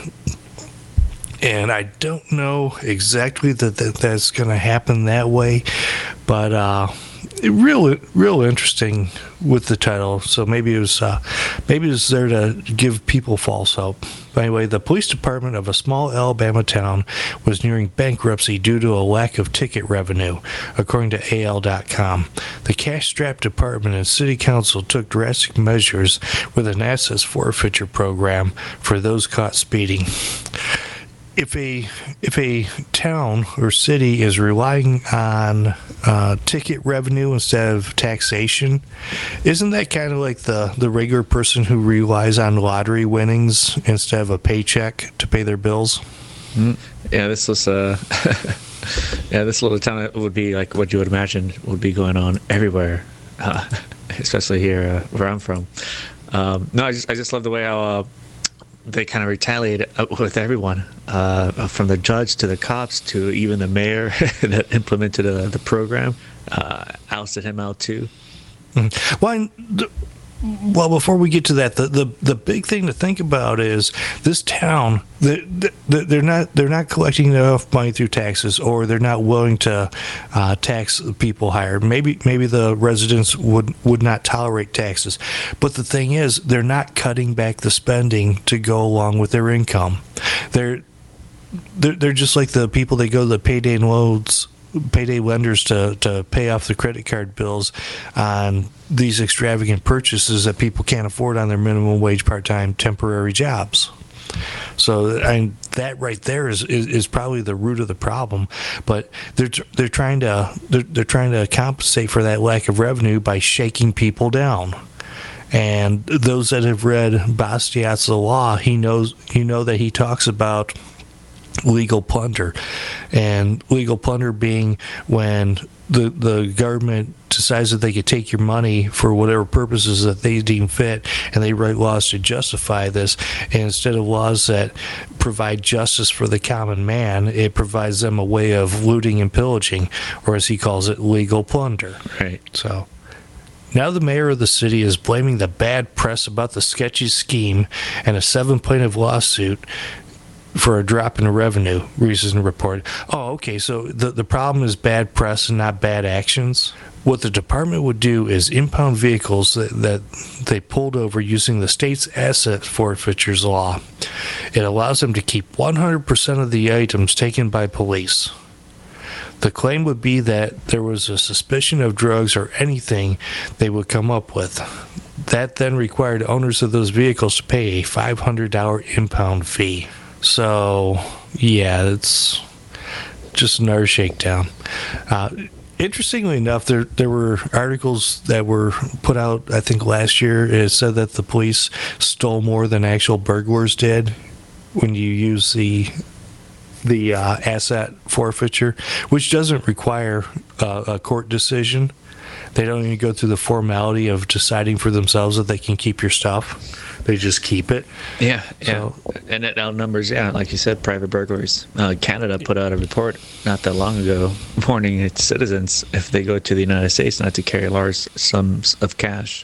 S4: And I don't know exactly that's going to happen that way, but real interesting with the title. So maybe it was there to give people false hope. But anyway, the police department of a small Alabama town was nearing bankruptcy due to a lack of ticket revenue, according to AL.com. The cash-strapped department and city council took drastic measures with an assets forfeiture program for those caught speeding. If a town or city is relying on ticket revenue instead of taxation, isn't that kind of like the regular person who relies on lottery winnings instead of a paycheck to pay their bills?
S3: Yeah, this was this little town would be like what you would imagine would be going on everywhere, especially here where I'm from. No, I just love the way how they kind of retaliated with everyone, from the judge to the cops to even the mayor that implemented the program, ousted him out too.
S4: Well, before we get to that, the big thing to think about is this town. They're not collecting enough money through taxes, or they're not willing to tax people higher. Maybe the residents would not tolerate taxes, but the thing is, they're not cutting back the spending to go along with their income. They're just like the people that go to the payday lenders to pay off the credit card bills on these extravagant purchases that people can't afford on their minimum wage part-time temporary jobs. So that right there is probably the root of the problem. But they're trying to compensate for that lack of revenue by shaking people down. And those that have read Bastiat's The Law, you know that he talks about legal plunder, and legal plunder being when the government decides that they could take your money for whatever purposes that they deem fit, and they write laws to justify this. And instead of laws that provide justice for the common man, it provides them a way of looting and pillaging, or as he calls it, legal plunder.
S3: Right.
S4: So now the mayor of the city is blaming the bad press about the sketchy scheme and a 7-plaintiff lawsuit for a drop in revenue, Reason reported. Oh, okay, so the problem is bad press and not bad actions? What the department would do is impound vehicles that they pulled over using the state's asset forfeitures law. It allows them to keep 100% of the items taken by police. The claim would be that there was a suspicion of drugs or anything they would come up with. That then required owners of those vehicles to pay a $500 impound fee. So, yeah, it's just another shakedown. Interestingly enough, there were articles that were put out, I think, last year. It said that the police stole more than actual burglars did when you use the asset forfeiture, which doesn't require a court decision. They don't even go through the formality of deciding for themselves that they can keep your stuff. They just keep it.
S3: Yeah. And it outnumbers, like you said, private burglaries. Canada put out a report not that long ago warning its citizens if they go to the United States not to carry large sums of cash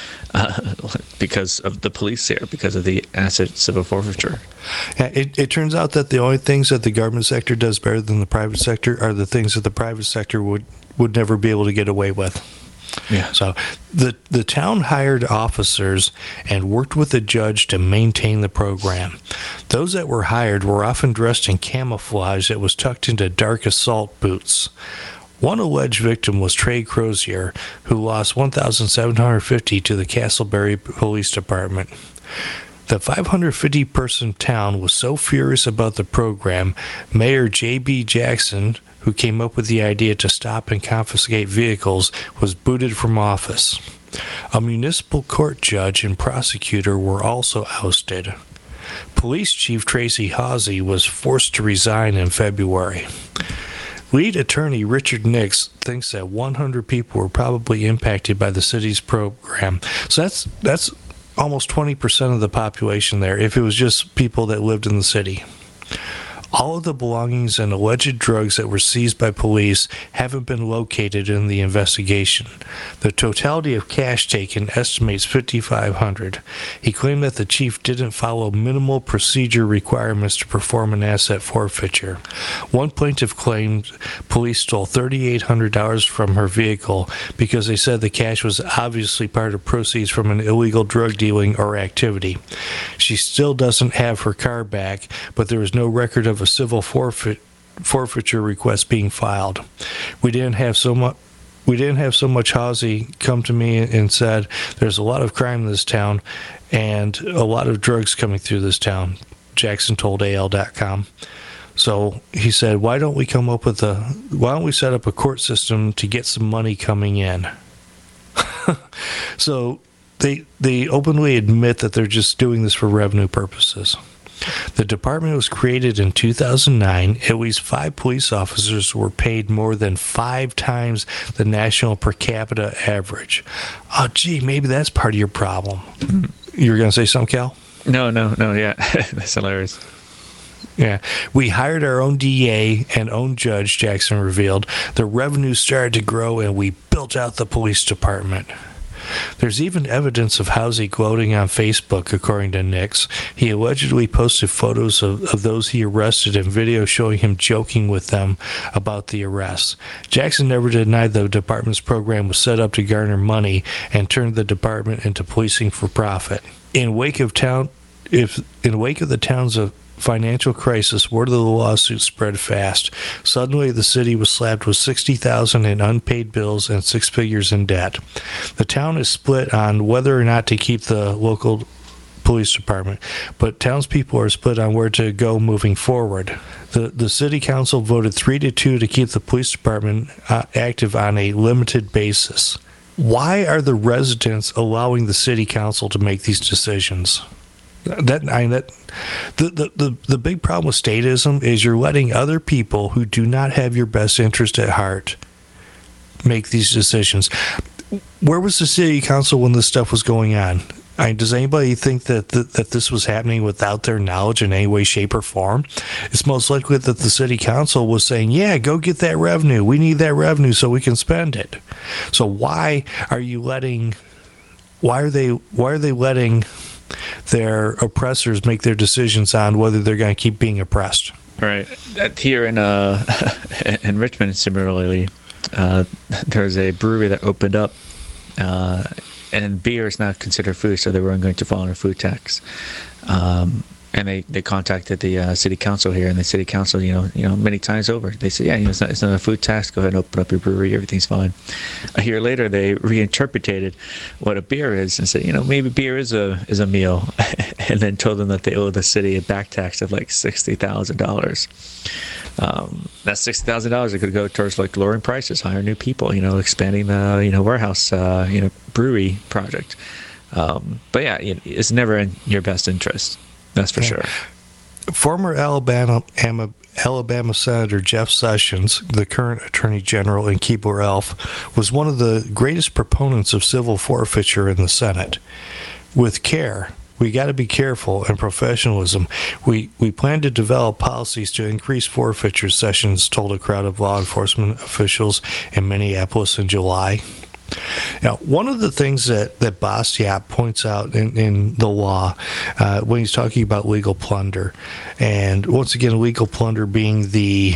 S3: because of the police there, because of the asset civil forfeiture.
S4: Yeah, it turns out that the only things that the government sector does better than the private sector are the things that the private sector would never be able to get away with.
S3: Yeah.
S4: So the town hired officers and worked with the judge to maintain the program. Those that were hired were often dressed in camouflage that was tucked into dark assault boots. One alleged victim was Trey Crozier, who lost $1,750 to the Castleberry Police Department. The 550-person town was so furious about the program, Mayor J.B. Jackson, who came up with the idea to stop and confiscate vehicles, was booted from office. A municipal court judge and prosecutor were also ousted. Police Chief Tracy Hawsey was forced to resign in February. Lead attorney Richard Nix thinks that 100 people were probably impacted by the city's program. So that's almost 20% of the population there, if it was just people that lived in the city. All of the belongings and alleged drugs that were seized by police haven't been located in the investigation. The totality of cash taken estimates $5,500. He claimed that the chief didn't follow minimal procedure requirements to perform an asset forfeiture. One plaintiff claimed police stole $3,800 from her vehicle because they said the cash was obviously part of proceeds from an illegal drug dealing or activity. She still doesn't have her car back, but there was no record of a civil forfeiture request being filed. We didn't have so much Hawsey come to me and said there's a lot of crime in this town and a lot of drugs coming through this town, Jackson told AL.com. So he said, why don't we set up a court system to get some money coming in? So they openly admit that they're just doing this for revenue purposes. The department was created in 2009. At least 5 police officers were paid more than 5 times the national per capita average. Oh, gee, maybe that's part of your problem. You were going to say something, Cal?
S3: No, yeah. That's hilarious.
S4: Yeah. We hired our own DA and own judge, Jackson revealed. The revenue started to grow, and we built out the police department. There's even evidence of Hawsey gloating on Facebook, according to Nix. He allegedly posted photos of those he arrested and video showing him joking with them about the arrests. Jackson never denied the department's program was set up to garner money and turned the department into policing for profit. In wake of the town's financial crisis, word of the lawsuit spread fast. Suddenly, the city was slapped with $60,000 in unpaid bills and 6 figures in debt. The town is split on whether or not to keep the local police department, but townspeople are split on where to go moving forward. The city council voted 3-2 to keep the police department active on a limited basis. Why are the residents allowing the city council to make these decisions? The big problem with statism is you're letting other people who do not have your best interest at heart make these decisions. Where was the city council when this stuff was going on? Does anybody think that this was happening without their knowledge in any way, shape, or form? It's most likely that the city council was saying, yeah, go get that revenue. We need that revenue so we can spend it. So why are they letting their oppressors make their decisions on whether they're going to keep being oppressed.
S3: Right. Here in Richmond, similarly, there's a brewery that opened up, and beer is not considered food, so they weren't going to fall under food tax. And they contacted the city council here, and the city council, many times over, they said, it's not a food tax. Go ahead and open up your brewery. Everything's fine. A year later, they reinterpreted what a beer is and said, maybe beer is a meal, and then told them that they owe the city a back tax of like $60,000. That $60,000 it could go towards like lowering prices, hiring new people, expanding the warehouse brewery project. But yeah, it's never in your best interest. That's for sure.
S4: Former Alabama Senator Jeff Sessions, the current Attorney General in Keebler Elf, was one of the greatest proponents of civil forfeiture in the Senate. With care, we got to be careful, and professionalism, we plan to develop policies to increase forfeiture, Sessions told a crowd of law enforcement officials in Minneapolis in July. Now, one of the things that Bastiat points out in the law when he's talking about legal plunder, and once again, legal plunder being the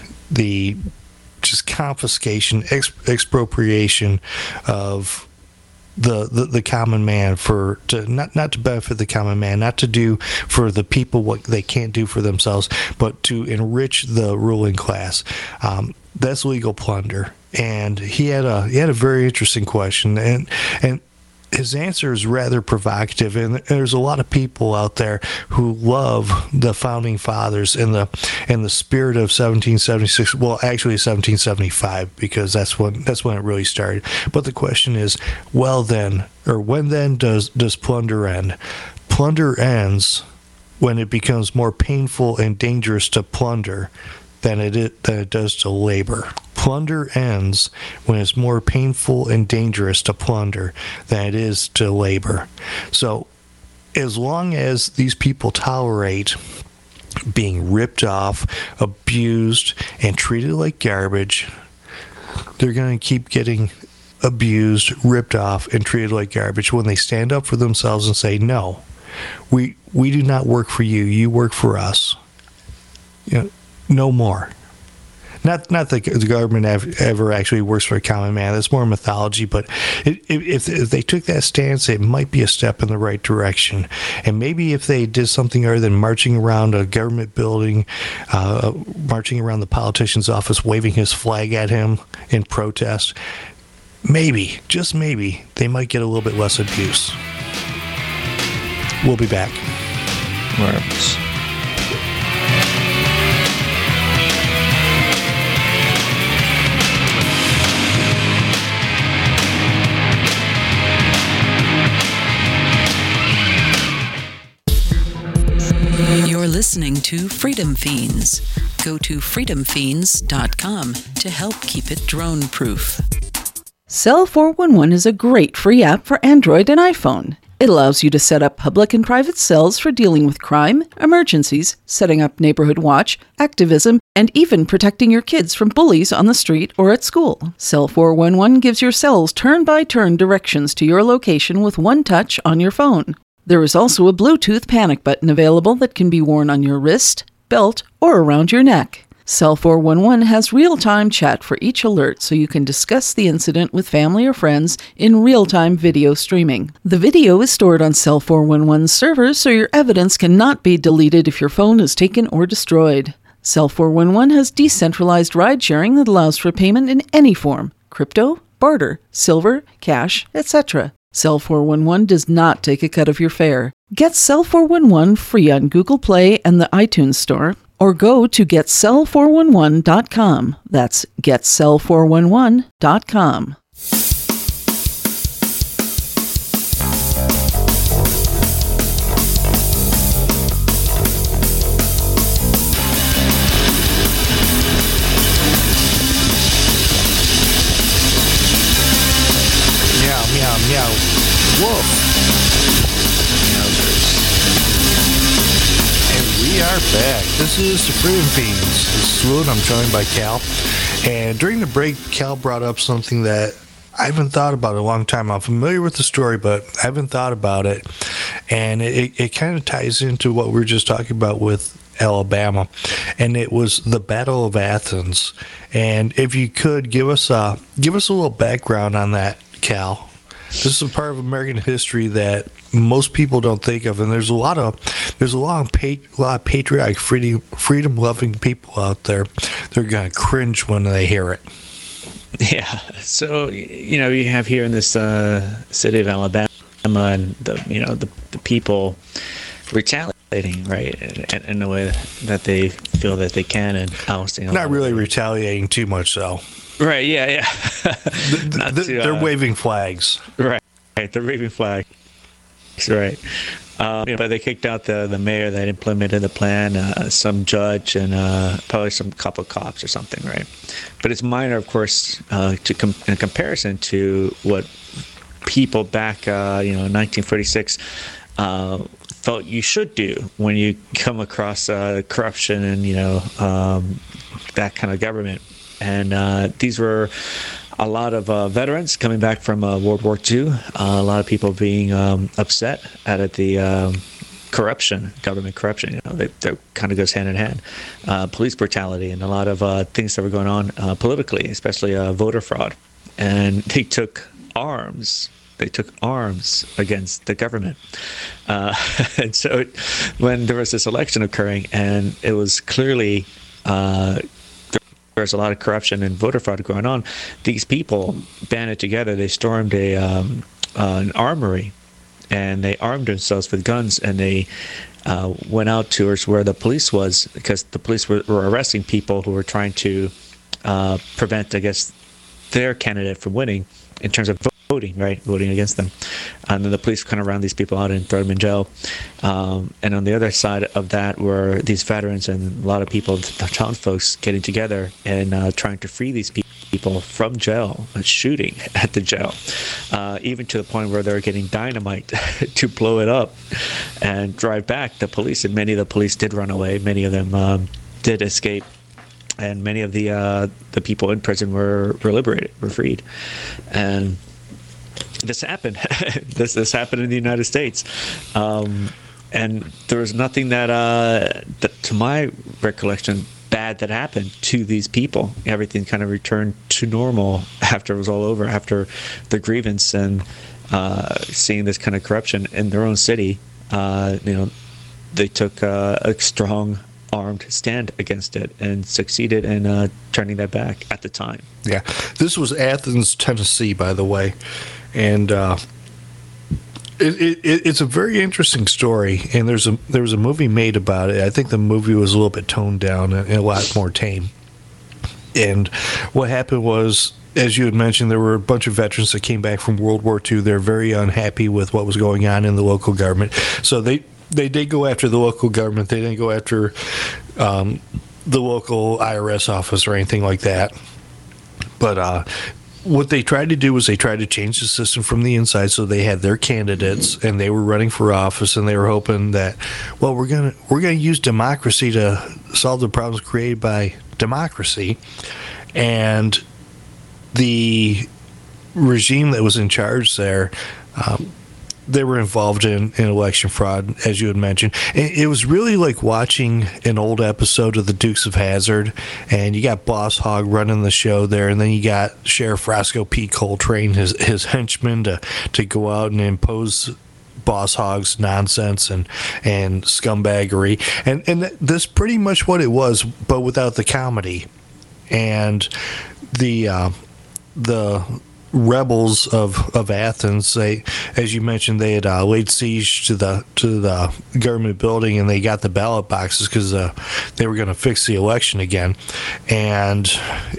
S4: just confiscation, expropriation of the common man not to benefit the common man, not to do for the people what they can't do for themselves, but to enrich the ruling class. That's legal plunder. And he had a very interesting question, and his answer is rather provocative. And there's a lot of people out there who love the founding fathers in the spirit of 1776. Well, actually 1775, because that's when it really started. But the question is, when then does plunder end? Plunder ends when it becomes more painful and dangerous to plunder than it does to labor. Plunder ends when it's more painful and dangerous to plunder than it is to labor. So as long as these people tolerate being ripped off, abused, and treated like garbage, they're going to keep getting abused, ripped off, and treated like garbage. When they stand up for themselves and say, no, we do not work for you, you work for us. No more. Not that the government ever actually works for a common man. That's more mythology. But if they took that stance, it might be a step in the right direction. And maybe if they did something other than marching around a government building, marching around the politician's office, waving his flag at him in protest, maybe, just maybe, they might get a little bit less abuse. We'll be back.
S3: Marvelous.
S5: You're listening to Freedom Fiends. Go to freedomfiends.com to help keep it drone-proof.
S6: Cell 411 is a great free app for Android and iPhone. It allows you to set up public and private cells for dealing with crime, emergencies, setting up neighborhood watch, activism, and even protecting your kids from bullies on the street or at school. Cell 411 gives your cells turn-by-turn directions to your location with one touch on your phone. There is also a Bluetooth panic button available that can be worn on your wrist, belt, or around your neck. Cell 411 has real-time chat for each alert, so you can discuss the incident with family or friends in real-time video streaming. The video is stored on Cell 411's servers, so your evidence cannot be deleted if your phone is taken or destroyed. Cell 411 has decentralized ride-sharing that allows for payment in any form: crypto, barter, silver, cash, etc. Cell 411 does not take a cut of your fare. Get Cell 411 free on Google Play and the iTunes Store, or go to getcell411.com. That's getcell411.com.
S4: Meow. Woof. And we are back. This is the Freedom Fiends. This is Swoon. I'm joined by Cal. And during the break, Cal brought up something that I haven't thought about in a long time. I'm familiar with the story, but I haven't thought about it. And it kind of ties into what we were just talking about with Alabama, and it was the Battle of Athens. And if you could give us a little background on that, Cal. This is a part of American history that most people don't think of, and there's a lot of patriotic, freedom-loving people out there. They're gonna cringe when they hear it.
S3: Yeah. So you have here in this city of Alabama, and the people retaliating, right, in a way that they feel that they can, and ousting.
S4: Not really retaliating too much, though.
S3: Right. Yeah.
S4: They're waving flags.
S3: Right. They're waving flags. Right. But they kicked out the mayor that implemented the plan, some judge, and probably some couple of cops or something, right? But it's minor, of course, in comparison to what people back, in 1946 felt you should do when you come across corruption and that kind of government. And these were a lot of veterans coming back from World War II. A lot of people being upset at the government corruption. That kind of goes hand in hand. Police brutality and a lot of things that were going on politically, especially voter fraud. And they took arms. Against the government. And so when there was this election occurring, and it was clearly there was a lot of corruption and voter fraud going on, these people banded together. They stormed an armory, and they armed themselves with guns, and they went out towards where the police was, because the police were arresting people who were trying to prevent, I guess, their candidate from winning in terms of voting against them. And then the police kind of round these people out and throw them in jail. And on the other side of that were these veterans and a lot of people, the town folks, getting together and trying to free these people from jail, shooting at the jail, even to the point where they're getting dynamite to blow it up and drive back the police. And many of the police did run away. Many of them did escape. And many of the people in prison were liberated, were freed. And this happened. This happened in the United States. And there was nothing that to my recollection, bad that happened to these people. Everything kind of returned to normal after it was all over, after the grievance and seeing this kind of corruption in their own city. They took a strong armed stand against it and succeeded in turning that back at the time.
S4: Yeah, this was Athens, Tennessee, by the way, and it's a very interesting story. And there was a movie made about it. I think the movie was a little bit toned down and a lot more tame. And what happened was, as you had mentioned, there were a bunch of veterans that came back from World War II. They're very unhappy with what was going on in the local government, so they did go after the local government. They didn't go after the local IRS office or anything like that. But what they tried to do was they tried to change the system from the inside. So they had their candidates, and they were running for office, and they were hoping that, well, we're gonna use democracy to solve the problems created by democracy. And the regime that was in charge there, they were involved in election fraud, as you had mentioned. It was really like watching an old episode of the Dukes of Hazzard, and you got Boss Hogg running the show there, and then you got Sheriff Roscoe P. Coltrane, his henchmen, to go out and impose Boss Hogg's nonsense and scumbaggery. And that's pretty much what it was, but without the comedy. And the rebels of Athens, they, as you mentioned, they had laid siege to the government building, and they got the ballot boxes because they were going to fix the election again. And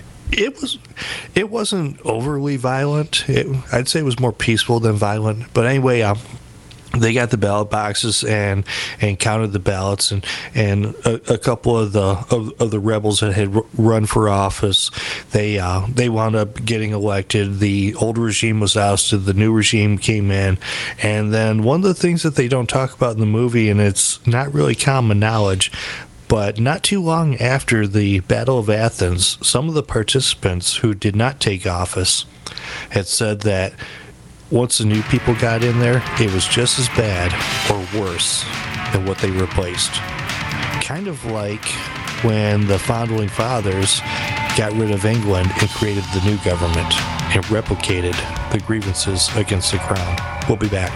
S4: it wasn't overly violent. I'd say it was more peaceful than violent. But anyway, they got the ballot boxes and counted the ballots, and a couple of the rebels that had run for office, they wound up getting elected. The old regime was ousted, the new regime came in, and then one of the things that they don't talk about in the movie, and it's not really common knowledge, but not too long after the Battle of Athens, some of the participants who did not take office had said that once the new people got in there, it was just as bad or worse than what they replaced. Kind of like when the Founding Fathers got rid of England and created the new government and replicated the grievances against the crown. We'll be back.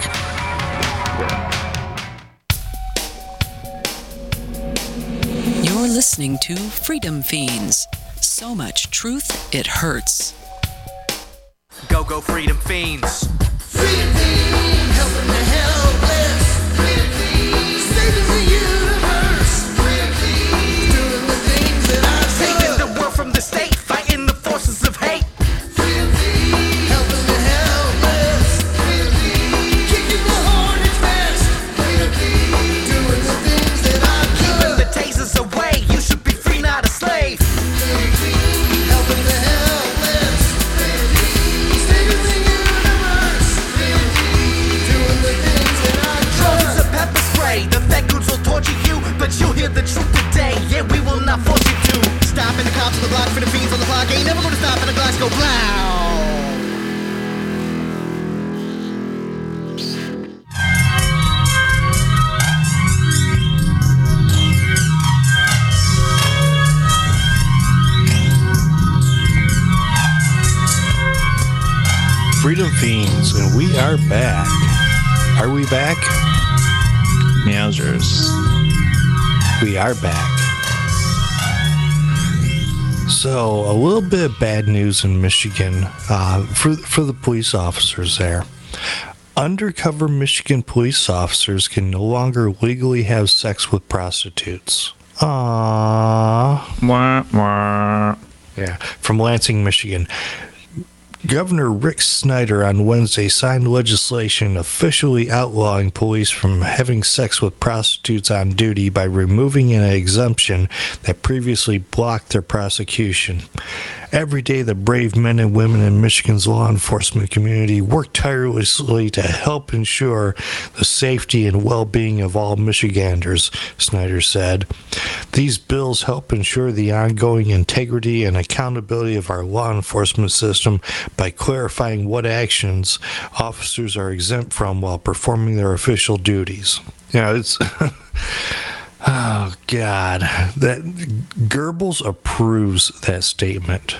S5: You're listening to Freedom Fiends. So much truth, it hurts.
S11: Go, go, Freedom Fiends.
S12: Freedom Fiends, helping the helpless. Freedom Fiends, saving the universe. Freedom Fiends, doing the things that I should.
S11: Taking the world from the state, fighting the forces of hate.
S12: Freedom Fiends, helping the helpless. Freedom Fiends, kicking the hornet's nest. Freedom Fiends, doing the things that I could.
S11: Keeping the tasers away, you should be free, not a slave.
S12: Freedom Fiends, helping the helpless. Freedom Fiends, saving the universe. Freedom Fiends, doing the things that I could.
S11: Drugs a pepper spray, the fed goods will torture you, but you'll hear the truth today. Yeah, we will not force you to.
S12: Stopping the cops on the block, Freedom Fiends on the clock. Ain't never gonna stop and the glass go blow.
S4: Freedom Fiends, and we are back. Are we back?
S3: Meowsers.
S4: We are back. So, a little bit of bad news in Michigan for the police officers there. Undercover Michigan police officers can no longer legally have sex with prostitutes. Aww.
S3: Wah, wah.
S4: Yeah, from Lansing, Michigan. Governor Rick Snyder on Wednesday signed legislation officially outlawing police from having sex with prostitutes on duty by removing an exemption that previously blocked their prosecution. Every day, the brave men and women in Michigan's law enforcement community work tirelessly to help ensure the safety and well-being of all Michiganders, Snyder said. These bills help ensure the ongoing integrity and accountability of our law enforcement system by clarifying what actions officers are exempt from while performing their official duties. It's... Oh, God. That Goebbels approves that statement.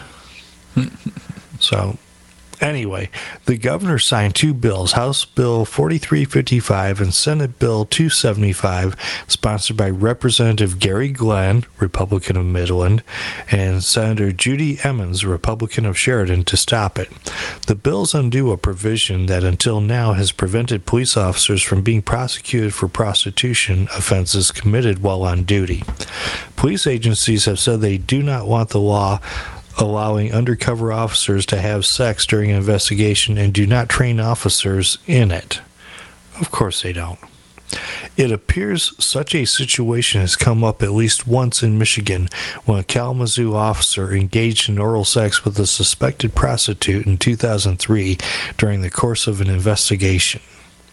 S4: So, anyway, the governor signed two bills, House Bill 4355 and Senate Bill 275, sponsored by Representative Gary Glenn, Republican of Midland, and Senator Judy Emmons, Republican of Sheridan, to stop it. The bills undo a provision that until now has prevented police officers from being prosecuted for prostitution offenses committed while on duty. Police agencies have said they do not want the law allowing undercover officers to have sex during an investigation and do not train officers in it. Of course they don't. It appears such a situation has come up at least once in Michigan when a Kalamazoo officer engaged in oral sex with a suspected prostitute in 2003 during the course of an investigation.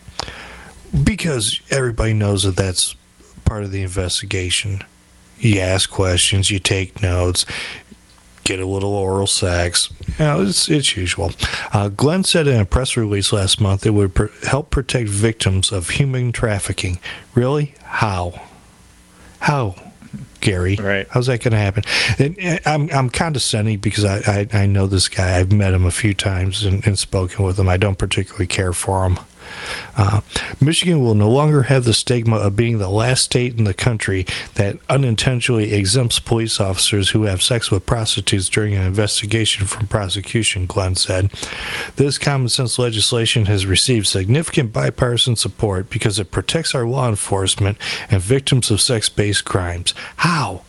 S4: Because everybody knows that that's part of the investigation. You ask questions, you take notes, get a little oral sex. It's usual. Glenn said in a press release last month it would help protect victims of human trafficking. Really? How? How, Gary?
S3: Right.
S4: How's that going to happen? And I'm condescending because I know this guy. I've met him a few times and spoken with him. I don't particularly care for him. Michigan will no longer have the stigma of being the last state in the country that unintentionally exempts police officers who have sex with prostitutes during an investigation from prosecution, Glenn said. This common sense legislation has received significant bipartisan support because it protects our law enforcement and victims of sex-based crimes. How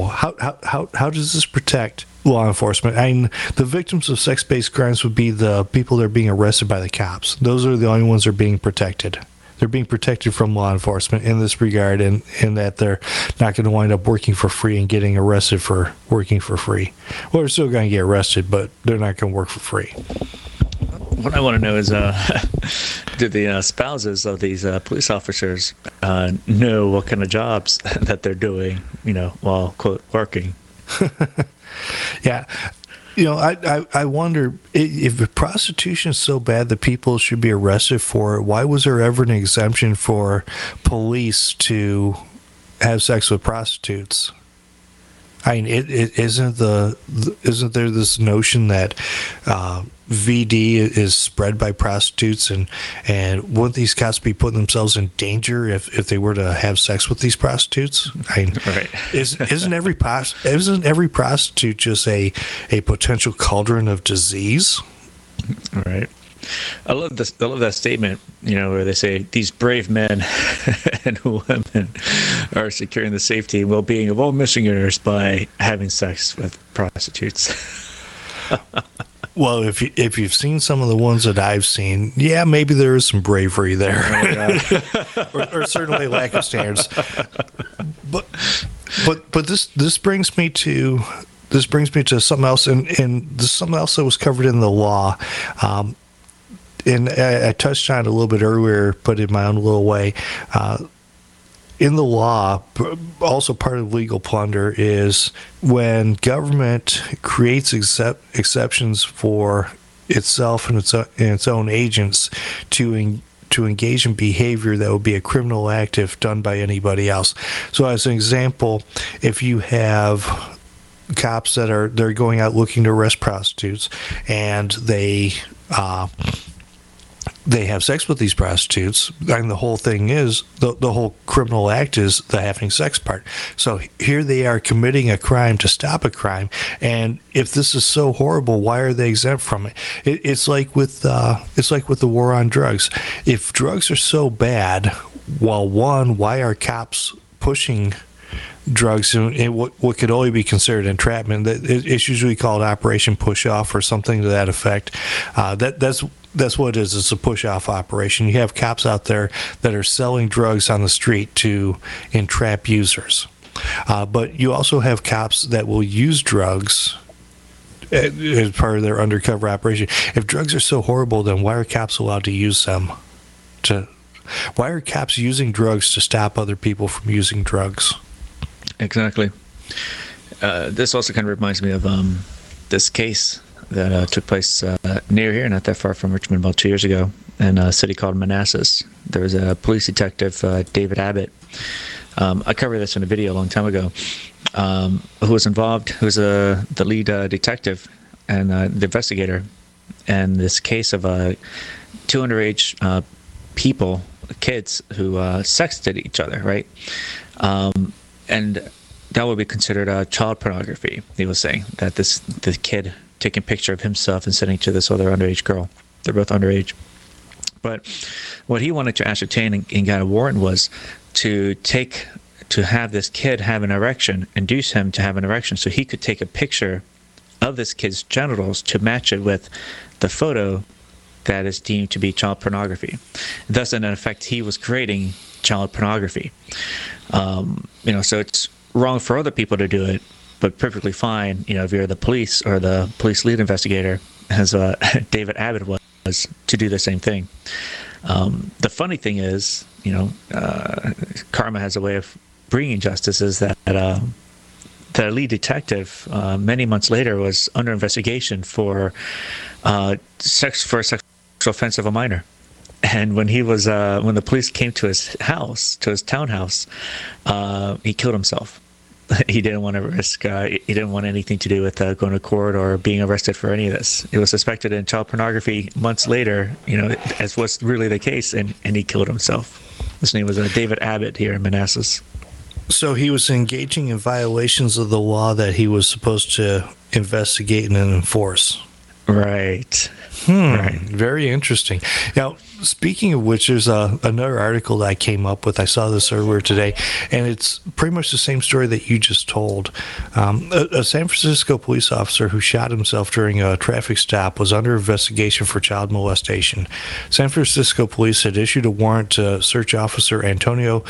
S4: does this protect law enforcement? The victims of sex-based crimes would be the people that are being arrested by the cops. Those are the only ones that are being protected. They're being protected from law enforcement in this regard, and in that they're not going to wind up working for free and getting arrested for working for free. Well, they're still going to get arrested, but they're not going to work for free.
S3: What I want to know is, do the spouses of these police officers know what kind of jobs that they're doing, while, quote, working?
S4: Yeah. I wonder if prostitution is so bad that people should be arrested for it. Why was there ever an exemption for police to have sex with prostitutes? I mean, isn't there this notion that VD is spread by prostitutes, and wouldn't these cops be putting themselves in danger if they were to have sex with these prostitutes? I mean, right. Isn't every prostitute just a potential cauldron of disease?
S3: Right. I love this. I love that statement, where they say these brave men and women are securing the safety and well-being of all Michiganders by having sex with prostitutes.
S4: Well, if you've seen some of the ones that I've seen, yeah, maybe there is some bravery there, or certainly lack of standards. But this brings me to something else, and this is something else that was covered in the law. And I touched on it a little bit earlier, but in my own little way. In the law, also part of legal plunder is when government creates exceptions for itself and its own agents to engage in behavior that would be a criminal act if done by anybody else. So, as an example, if you have cops they're going out looking to arrest prostitutes, and they have sex with these prostitutes, and the whole thing is, the whole criminal act is the having sex part. So here they are committing a crime to stop a crime, and if this is so horrible, why are they exempt from it? It's like with the war on drugs. If drugs are so bad, well, why are cops pushing drugs in what could only be considered entrapment? It's usually called Operation Push Off or something to that effect. That's what it is. It's a push-off operation. You have cops out there that are selling drugs on the street to entrap users. But you also have cops that will use drugs as part of their undercover operation. If drugs are so horrible, then why are cops allowed to use them? Why are cops using drugs to stop other people from using drugs?
S3: Exactly. This also kind of reminds me of this case that took place near here, not that far from Richmond, about 2 years ago, in a city called Manassas. There was a police detective, David Abbott. I covered this in a video a long time ago, who was involved, who was the lead detective and the investigator in this case of two underage people, kids, who sexted each other, right? And that would be considered child pornography. He was saying that the kid taking a picture of himself and sending to this other underage girl. They're both underage. But what he wanted to ascertain and got a warrant was to have this kid have an erection, induce him to have an erection, so he could take a picture of this kid's genitals to match it with the photo that is deemed to be child pornography. Thus, in effect, he was creating child pornography. So it's wrong for other people to do it, but perfectly fine, if you're the police or the police lead investigator, as David Abbott was, to do the same thing. The funny thing is, karma has a way of bringing justice, is that the lead detective, many months later, was under investigation for a sexual offense of a minor. And when when the police came to his house, to his townhouse, he killed himself. He didn't want to risk. He didn't want anything to do with going to court or being arrested for any of this. He was suspected in child pornography months later, as was really the case, and he killed himself. His name was David Abbott here in Manassas.
S4: So he was engaging in violations of the law that he was supposed to investigate and enforce.
S3: Right.
S4: Right. Very interesting. Now, speaking of which, there's another article that I came up with. I saw this earlier today, and it's pretty much the same story that you just told. A San Francisco police officer who shot himself during a traffic stop was under investigation for child molestation. San Francisco police had issued a warrant to search Officer Antonio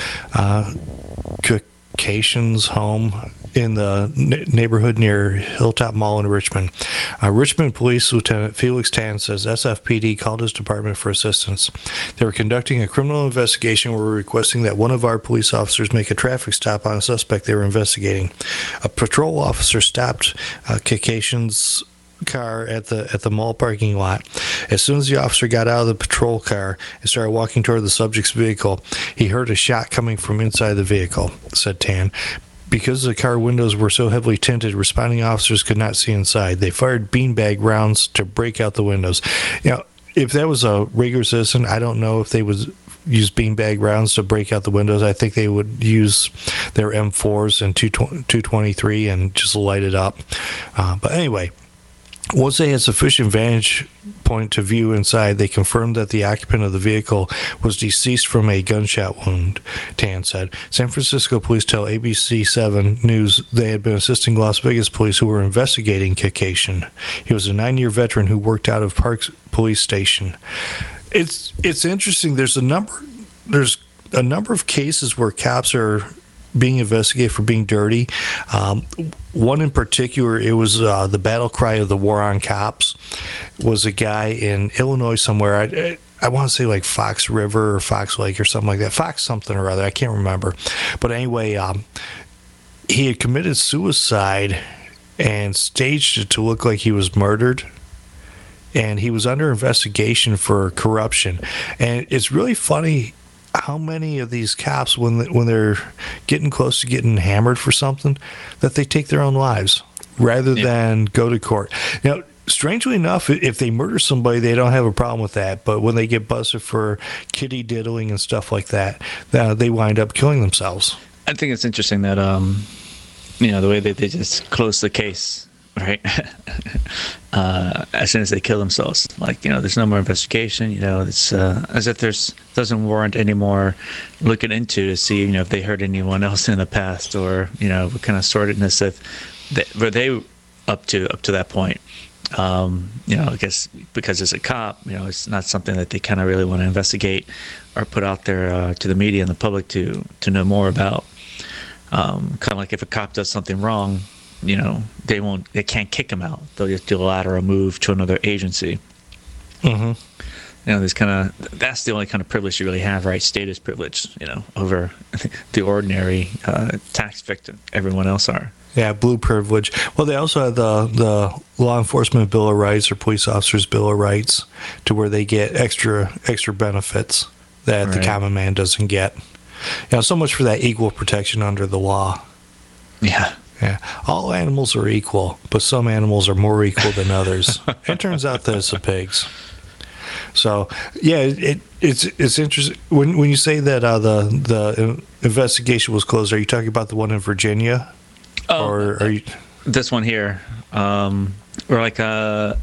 S4: Kakaishian's home in the neighborhood near Hilltop Mall in Richmond. Richmond Police Lieutenant Felix Tan says SFPD called his department for assistance. They were conducting a criminal investigation and were requesting that one of our police officers make a traffic stop on a suspect they were investigating. A patrol officer stopped Kakaishian's car at the mall parking lot. As soon as the officer got out of the patrol car and started walking toward the subject's vehicle, he heard a shot coming from inside the vehicle, said Tan. Because the car windows were so heavily tinted, responding officers could not see inside. They fired beanbag rounds to break out the windows. You know, if that was a regular citizen, I don't know if they would use beanbag rounds to break out the windows. I think they would use their M4s and 223 and just light it up. But anyway, once they had sufficient vantage point to view inside, they confirmed that the occupant of the vehicle was deceased from a gunshot wound, Tan said. San Francisco police tell ABC 7 News they had been assisting Las Vegas police who were investigating Kakaishian. He was a 9-year veteran who worked out of Parks Police Station. It's interesting. There's a number of cases where cops are being investigated for being dirty. One in particular, it was the battle cry of the war on cops, was a guy in Illinois somewhere. I want to say like Fox River or Fox Lake or something like that. Fox something or other. I can't remember. But anyway, he had committed suicide and staged it to look like he was murdered. And he was under investigation for corruption. And it's really funny how many of these cops, when they're getting close to getting hammered for something, that they take their own lives rather than go to court. You know, strangely enough, if they murder somebody, they don't have a problem with that. But when they get busted for kitty diddling and stuff like that, they wind up killing themselves.
S3: I think it's interesting that, the way that they just close the case, right? As soon as they kill themselves, there's no more investigation. It's as if doesn't warrant any more looking into to see, if they hurt anyone else in the past, or what kind of sordidness were they up to that point. I guess because as a cop, it's not something that they kind of really want to investigate or put out there to the media and the public to know more about. Kind of like if a cop does something wrong, they can't kick him out. They'll just do a lateral move to another agency.
S4: Mm-hmm.
S3: That's the only kind of privilege you really have, right? Status privilege, over the ordinary tax victim. Everyone else are.
S4: Yeah, blue privilege. Well, they also have the law enforcement Bill of Rights or police officers Bill of Rights, to where they get extra benefits that the common man doesn't get. So much for that equal protection under the law.
S3: Yeah.
S4: Yeah, all animals are equal, but some animals are more equal than others. It turns out that it's the pigs. So, yeah, it's interesting when you say that the investigation was closed. Are you talking about the one in Virginia, or are you
S3: this one here? Or like at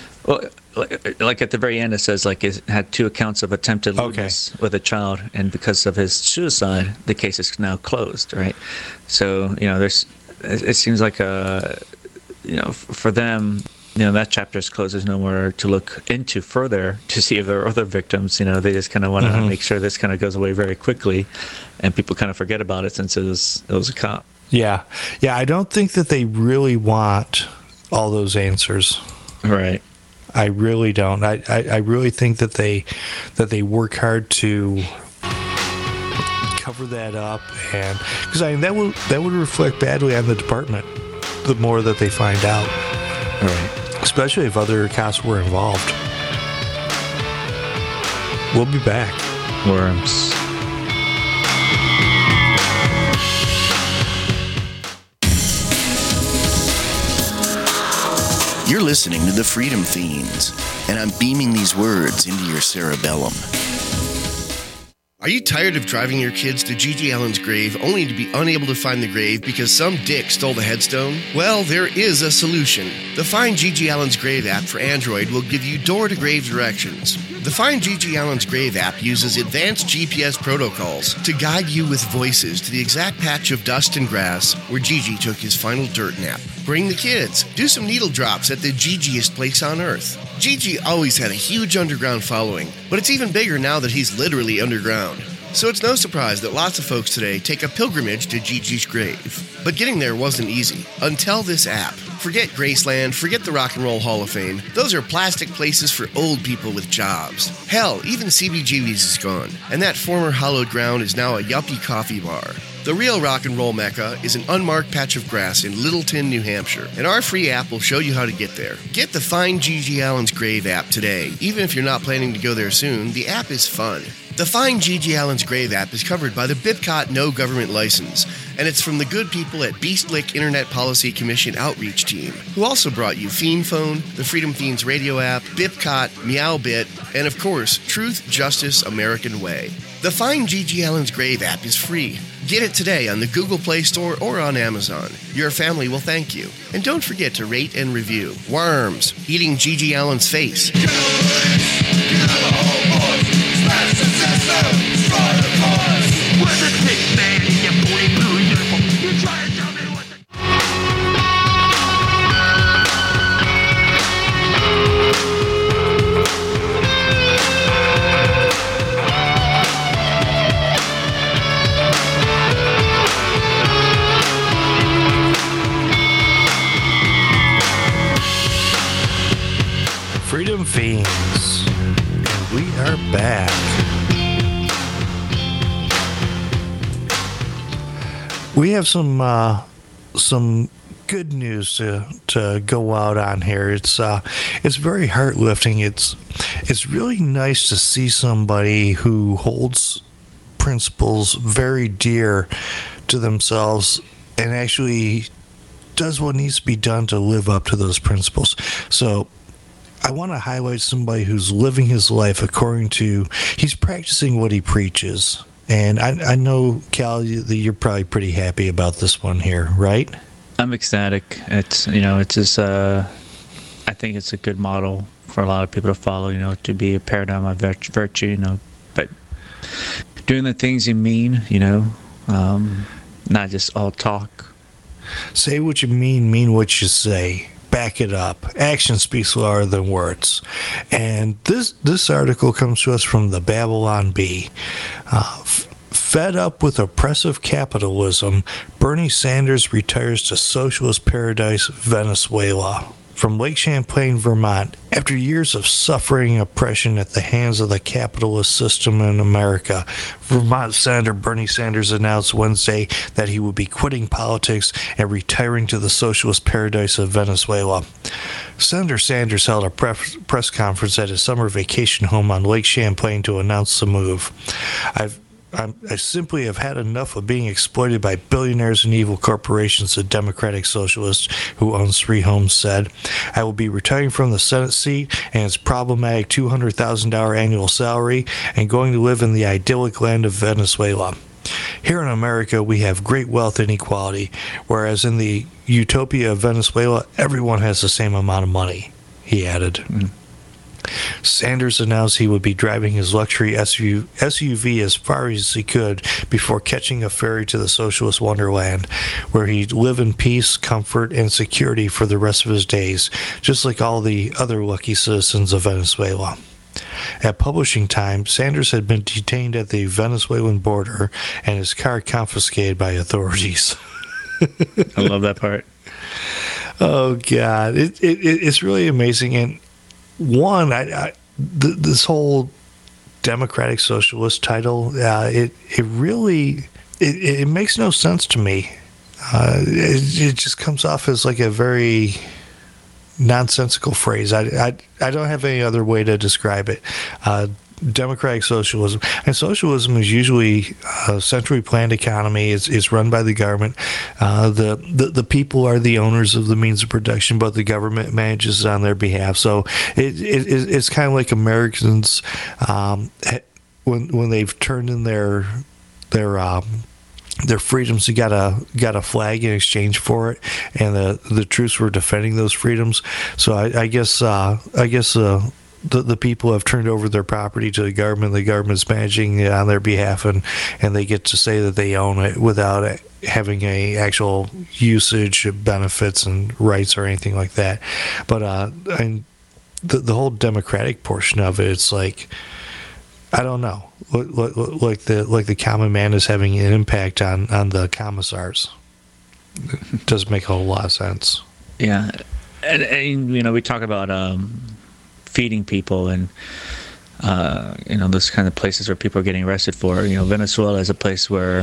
S3: the very end, it says it had 2 accounts of attempted lewdness with a child, and because of his suicide, the case is now closed. Right. So it seems like for them, that chapter is closed. There's nowhere to look into further to see if there are other victims. They just kind of want to make sure this kind of goes away very quickly, and people kind of forget about it since it was a cop.
S4: Yeah. I don't think that they really want all those answers.
S3: Right.
S4: I really don't. I really think that they work hard to cover that up, and because that would reflect badly on the department the more that they find out.
S3: All right.
S4: Especially if other cops were involved. We'll be back.
S3: Worms.
S10: You're listening to the Freedom Fiends, and I'm beaming these words into your cerebellum. Are you tired of driving your kids to Gigi Allen's grave only to be unable to find the grave because some dick stole the headstone? Well, there is a solution. The Find Gigi Allen's Grave app for Android will give you door-to-grave directions. The Find Gigi Allen's Grave app uses advanced GPS protocols to guide you with voices to the exact patch of dust and grass where Gigi took his final dirt nap. Bring the kids. Do some needle drops at the Gigiest place on Earth. Gigi always had a huge underground following, but it's even bigger now that he's literally underground. So it's no surprise that lots of folks today take a pilgrimage to Gigi's grave. But getting there wasn't easy, until this app. Forget Graceland, forget the Rock and Roll Hall of Fame. Those are plastic places for old people with jobs. Hell, even CBGB's is gone, and that former hallowed ground is now a yuppie coffee bar. The real rock and roll mecca is an unmarked patch of grass in Littleton, New Hampshire, and our free app will show you how to get there. Get the Find G.G. Allen's Grave app today. Even if you're not planning to go there soon, the app is fun. The Find G.G. Allen's Grave app is covered by the BIPCOT No Government License, and it's from the good people at Beast Lick Internet Policy Commission Outreach Team, who also brought you Fiend Phone, the Freedom Fiends radio app, BIPCOT, Meowbit, and of course, Truth, Justice, American Way. The Find G.G. Allen's Grave app is free. Get it today on the Google Play Store or on Amazon. Your family will thank you. And don't forget to rate and review. Worms, eating G.G. Allen's face.
S4: Freedom Fiends, and we are back. We have some good news to go out on here. It's very heart-lifting. It's really nice to see somebody who holds principles very dear to themselves and actually does what needs to be done to live up to those principles. So I want to highlight somebody who's living his life according to, he's practicing what he preaches. And I know, Cal, you're probably pretty happy about this one here, right?
S3: I'm ecstatic. It's just, I think it's a good model for a lot of people to follow, to be a paradigm of virtue, but doing the things you mean, not just all talk.
S4: Say what you mean what you say. Back it up. Action speaks louder than words. And this article comes to us from the Babylon Bee. Fed up with oppressive capitalism, Bernie Sanders retires to socialist paradise Venezuela. From Lake Champlain, Vermont, after years of suffering and oppression at the hands of the capitalist system in America, Vermont Senator Bernie Sanders announced Wednesday that he would be quitting politics and retiring to the socialist paradise of Venezuela. Senator Sanders held a press conference at his summer vacation home on Lake Champlain to announce the move. I simply have had enough of being exploited by billionaires and evil corporations, the Democratic Socialist, who owns 3 homes, said. I will be retiring from the Senate seat and its problematic $200,000 annual salary and going to live in the idyllic land of Venezuela. Here in America, we have great wealth and equality, whereas in the utopia of Venezuela, everyone has the same amount of money, he added. Sanders announced he would be driving his luxury SUV as far as he could before catching a ferry to the socialist wonderland, where he'd live in peace, comfort, and security for the rest of his days, just like all the other lucky citizens of Venezuela. At publishing time, Sanders had been detained at the Venezuelan border and his car confiscated by authorities.
S3: I love that part.
S4: Oh, God. It's really amazing. And one, this whole Democratic Socialist title, it really makes no sense to me. It just comes off as like a very nonsensical phrase. I don't have any other way to describe it. Democratic socialism, and socialism is usually a centrally planned economy. It's run by the government. The people are the owners of the means of production, but the government manages it on their behalf. So it's kind of like Americans when they've turned in their freedoms. You got a flag in exchange for it, and the troops were defending those freedoms. So I guess the people have turned over their property to the government. The government's managing it on their behalf, and they get to say that they own it without having a actual usage, benefits, and rights or anything like that. But and the whole democratic portion of it, it's like, I don't know, like the common man is having an impact on the commissars. It doesn't make a whole lot of sense.
S3: Yeah, and we talk about feeding people and those kind of places where people are getting arrested for. Venezuela is a place where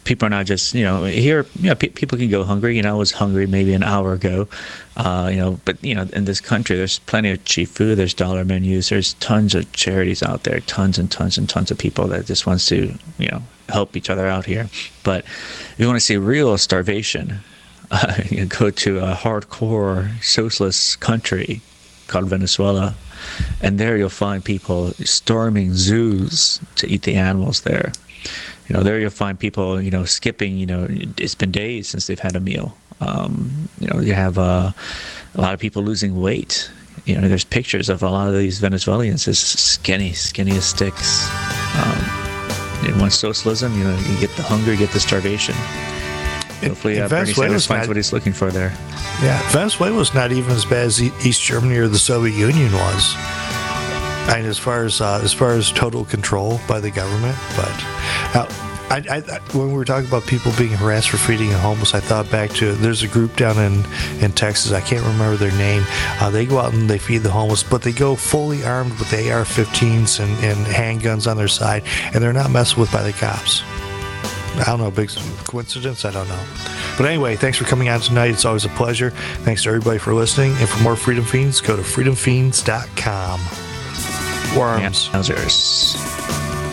S3: people are not just, here, people can go hungry. I was hungry maybe an hour ago, but, in this country, there's plenty of cheap food. There's dollar menus. There's tons of charities out there, tons and tons and tons of people that just wants to, help each other out here. But if you want to see real starvation, you go to a hardcore socialist country called Venezuela, and there you'll find people storming zoos to eat the animals there. There you'll find people, skipping, it's been days since they've had a meal. You have a lot of people losing weight. There's pictures of a lot of these Venezuelans as skinny as sticks. In socialism, you get the hunger, you get the starvation. Hopefully, Bernie Sanders finds what he's looking for there.
S4: Yeah, Venezuela's not even as bad as East Germany or the Soviet Union was. And as far as total control by the government, but when we were talking about people being harassed for feeding the homeless, I thought back to there's a group down in Texas. I can't remember their name. They go out and they feed the homeless, but they go fully armed with AR-15s and handguns on their side, and they're not messed with by the cops. I don't know, big coincidence? I don't know. But anyway, thanks for coming on tonight. It's always a pleasure. Thanks to everybody for listening. And for more Freedom Fiends, go to freedomfiends.com. Worms.
S3: Yeah,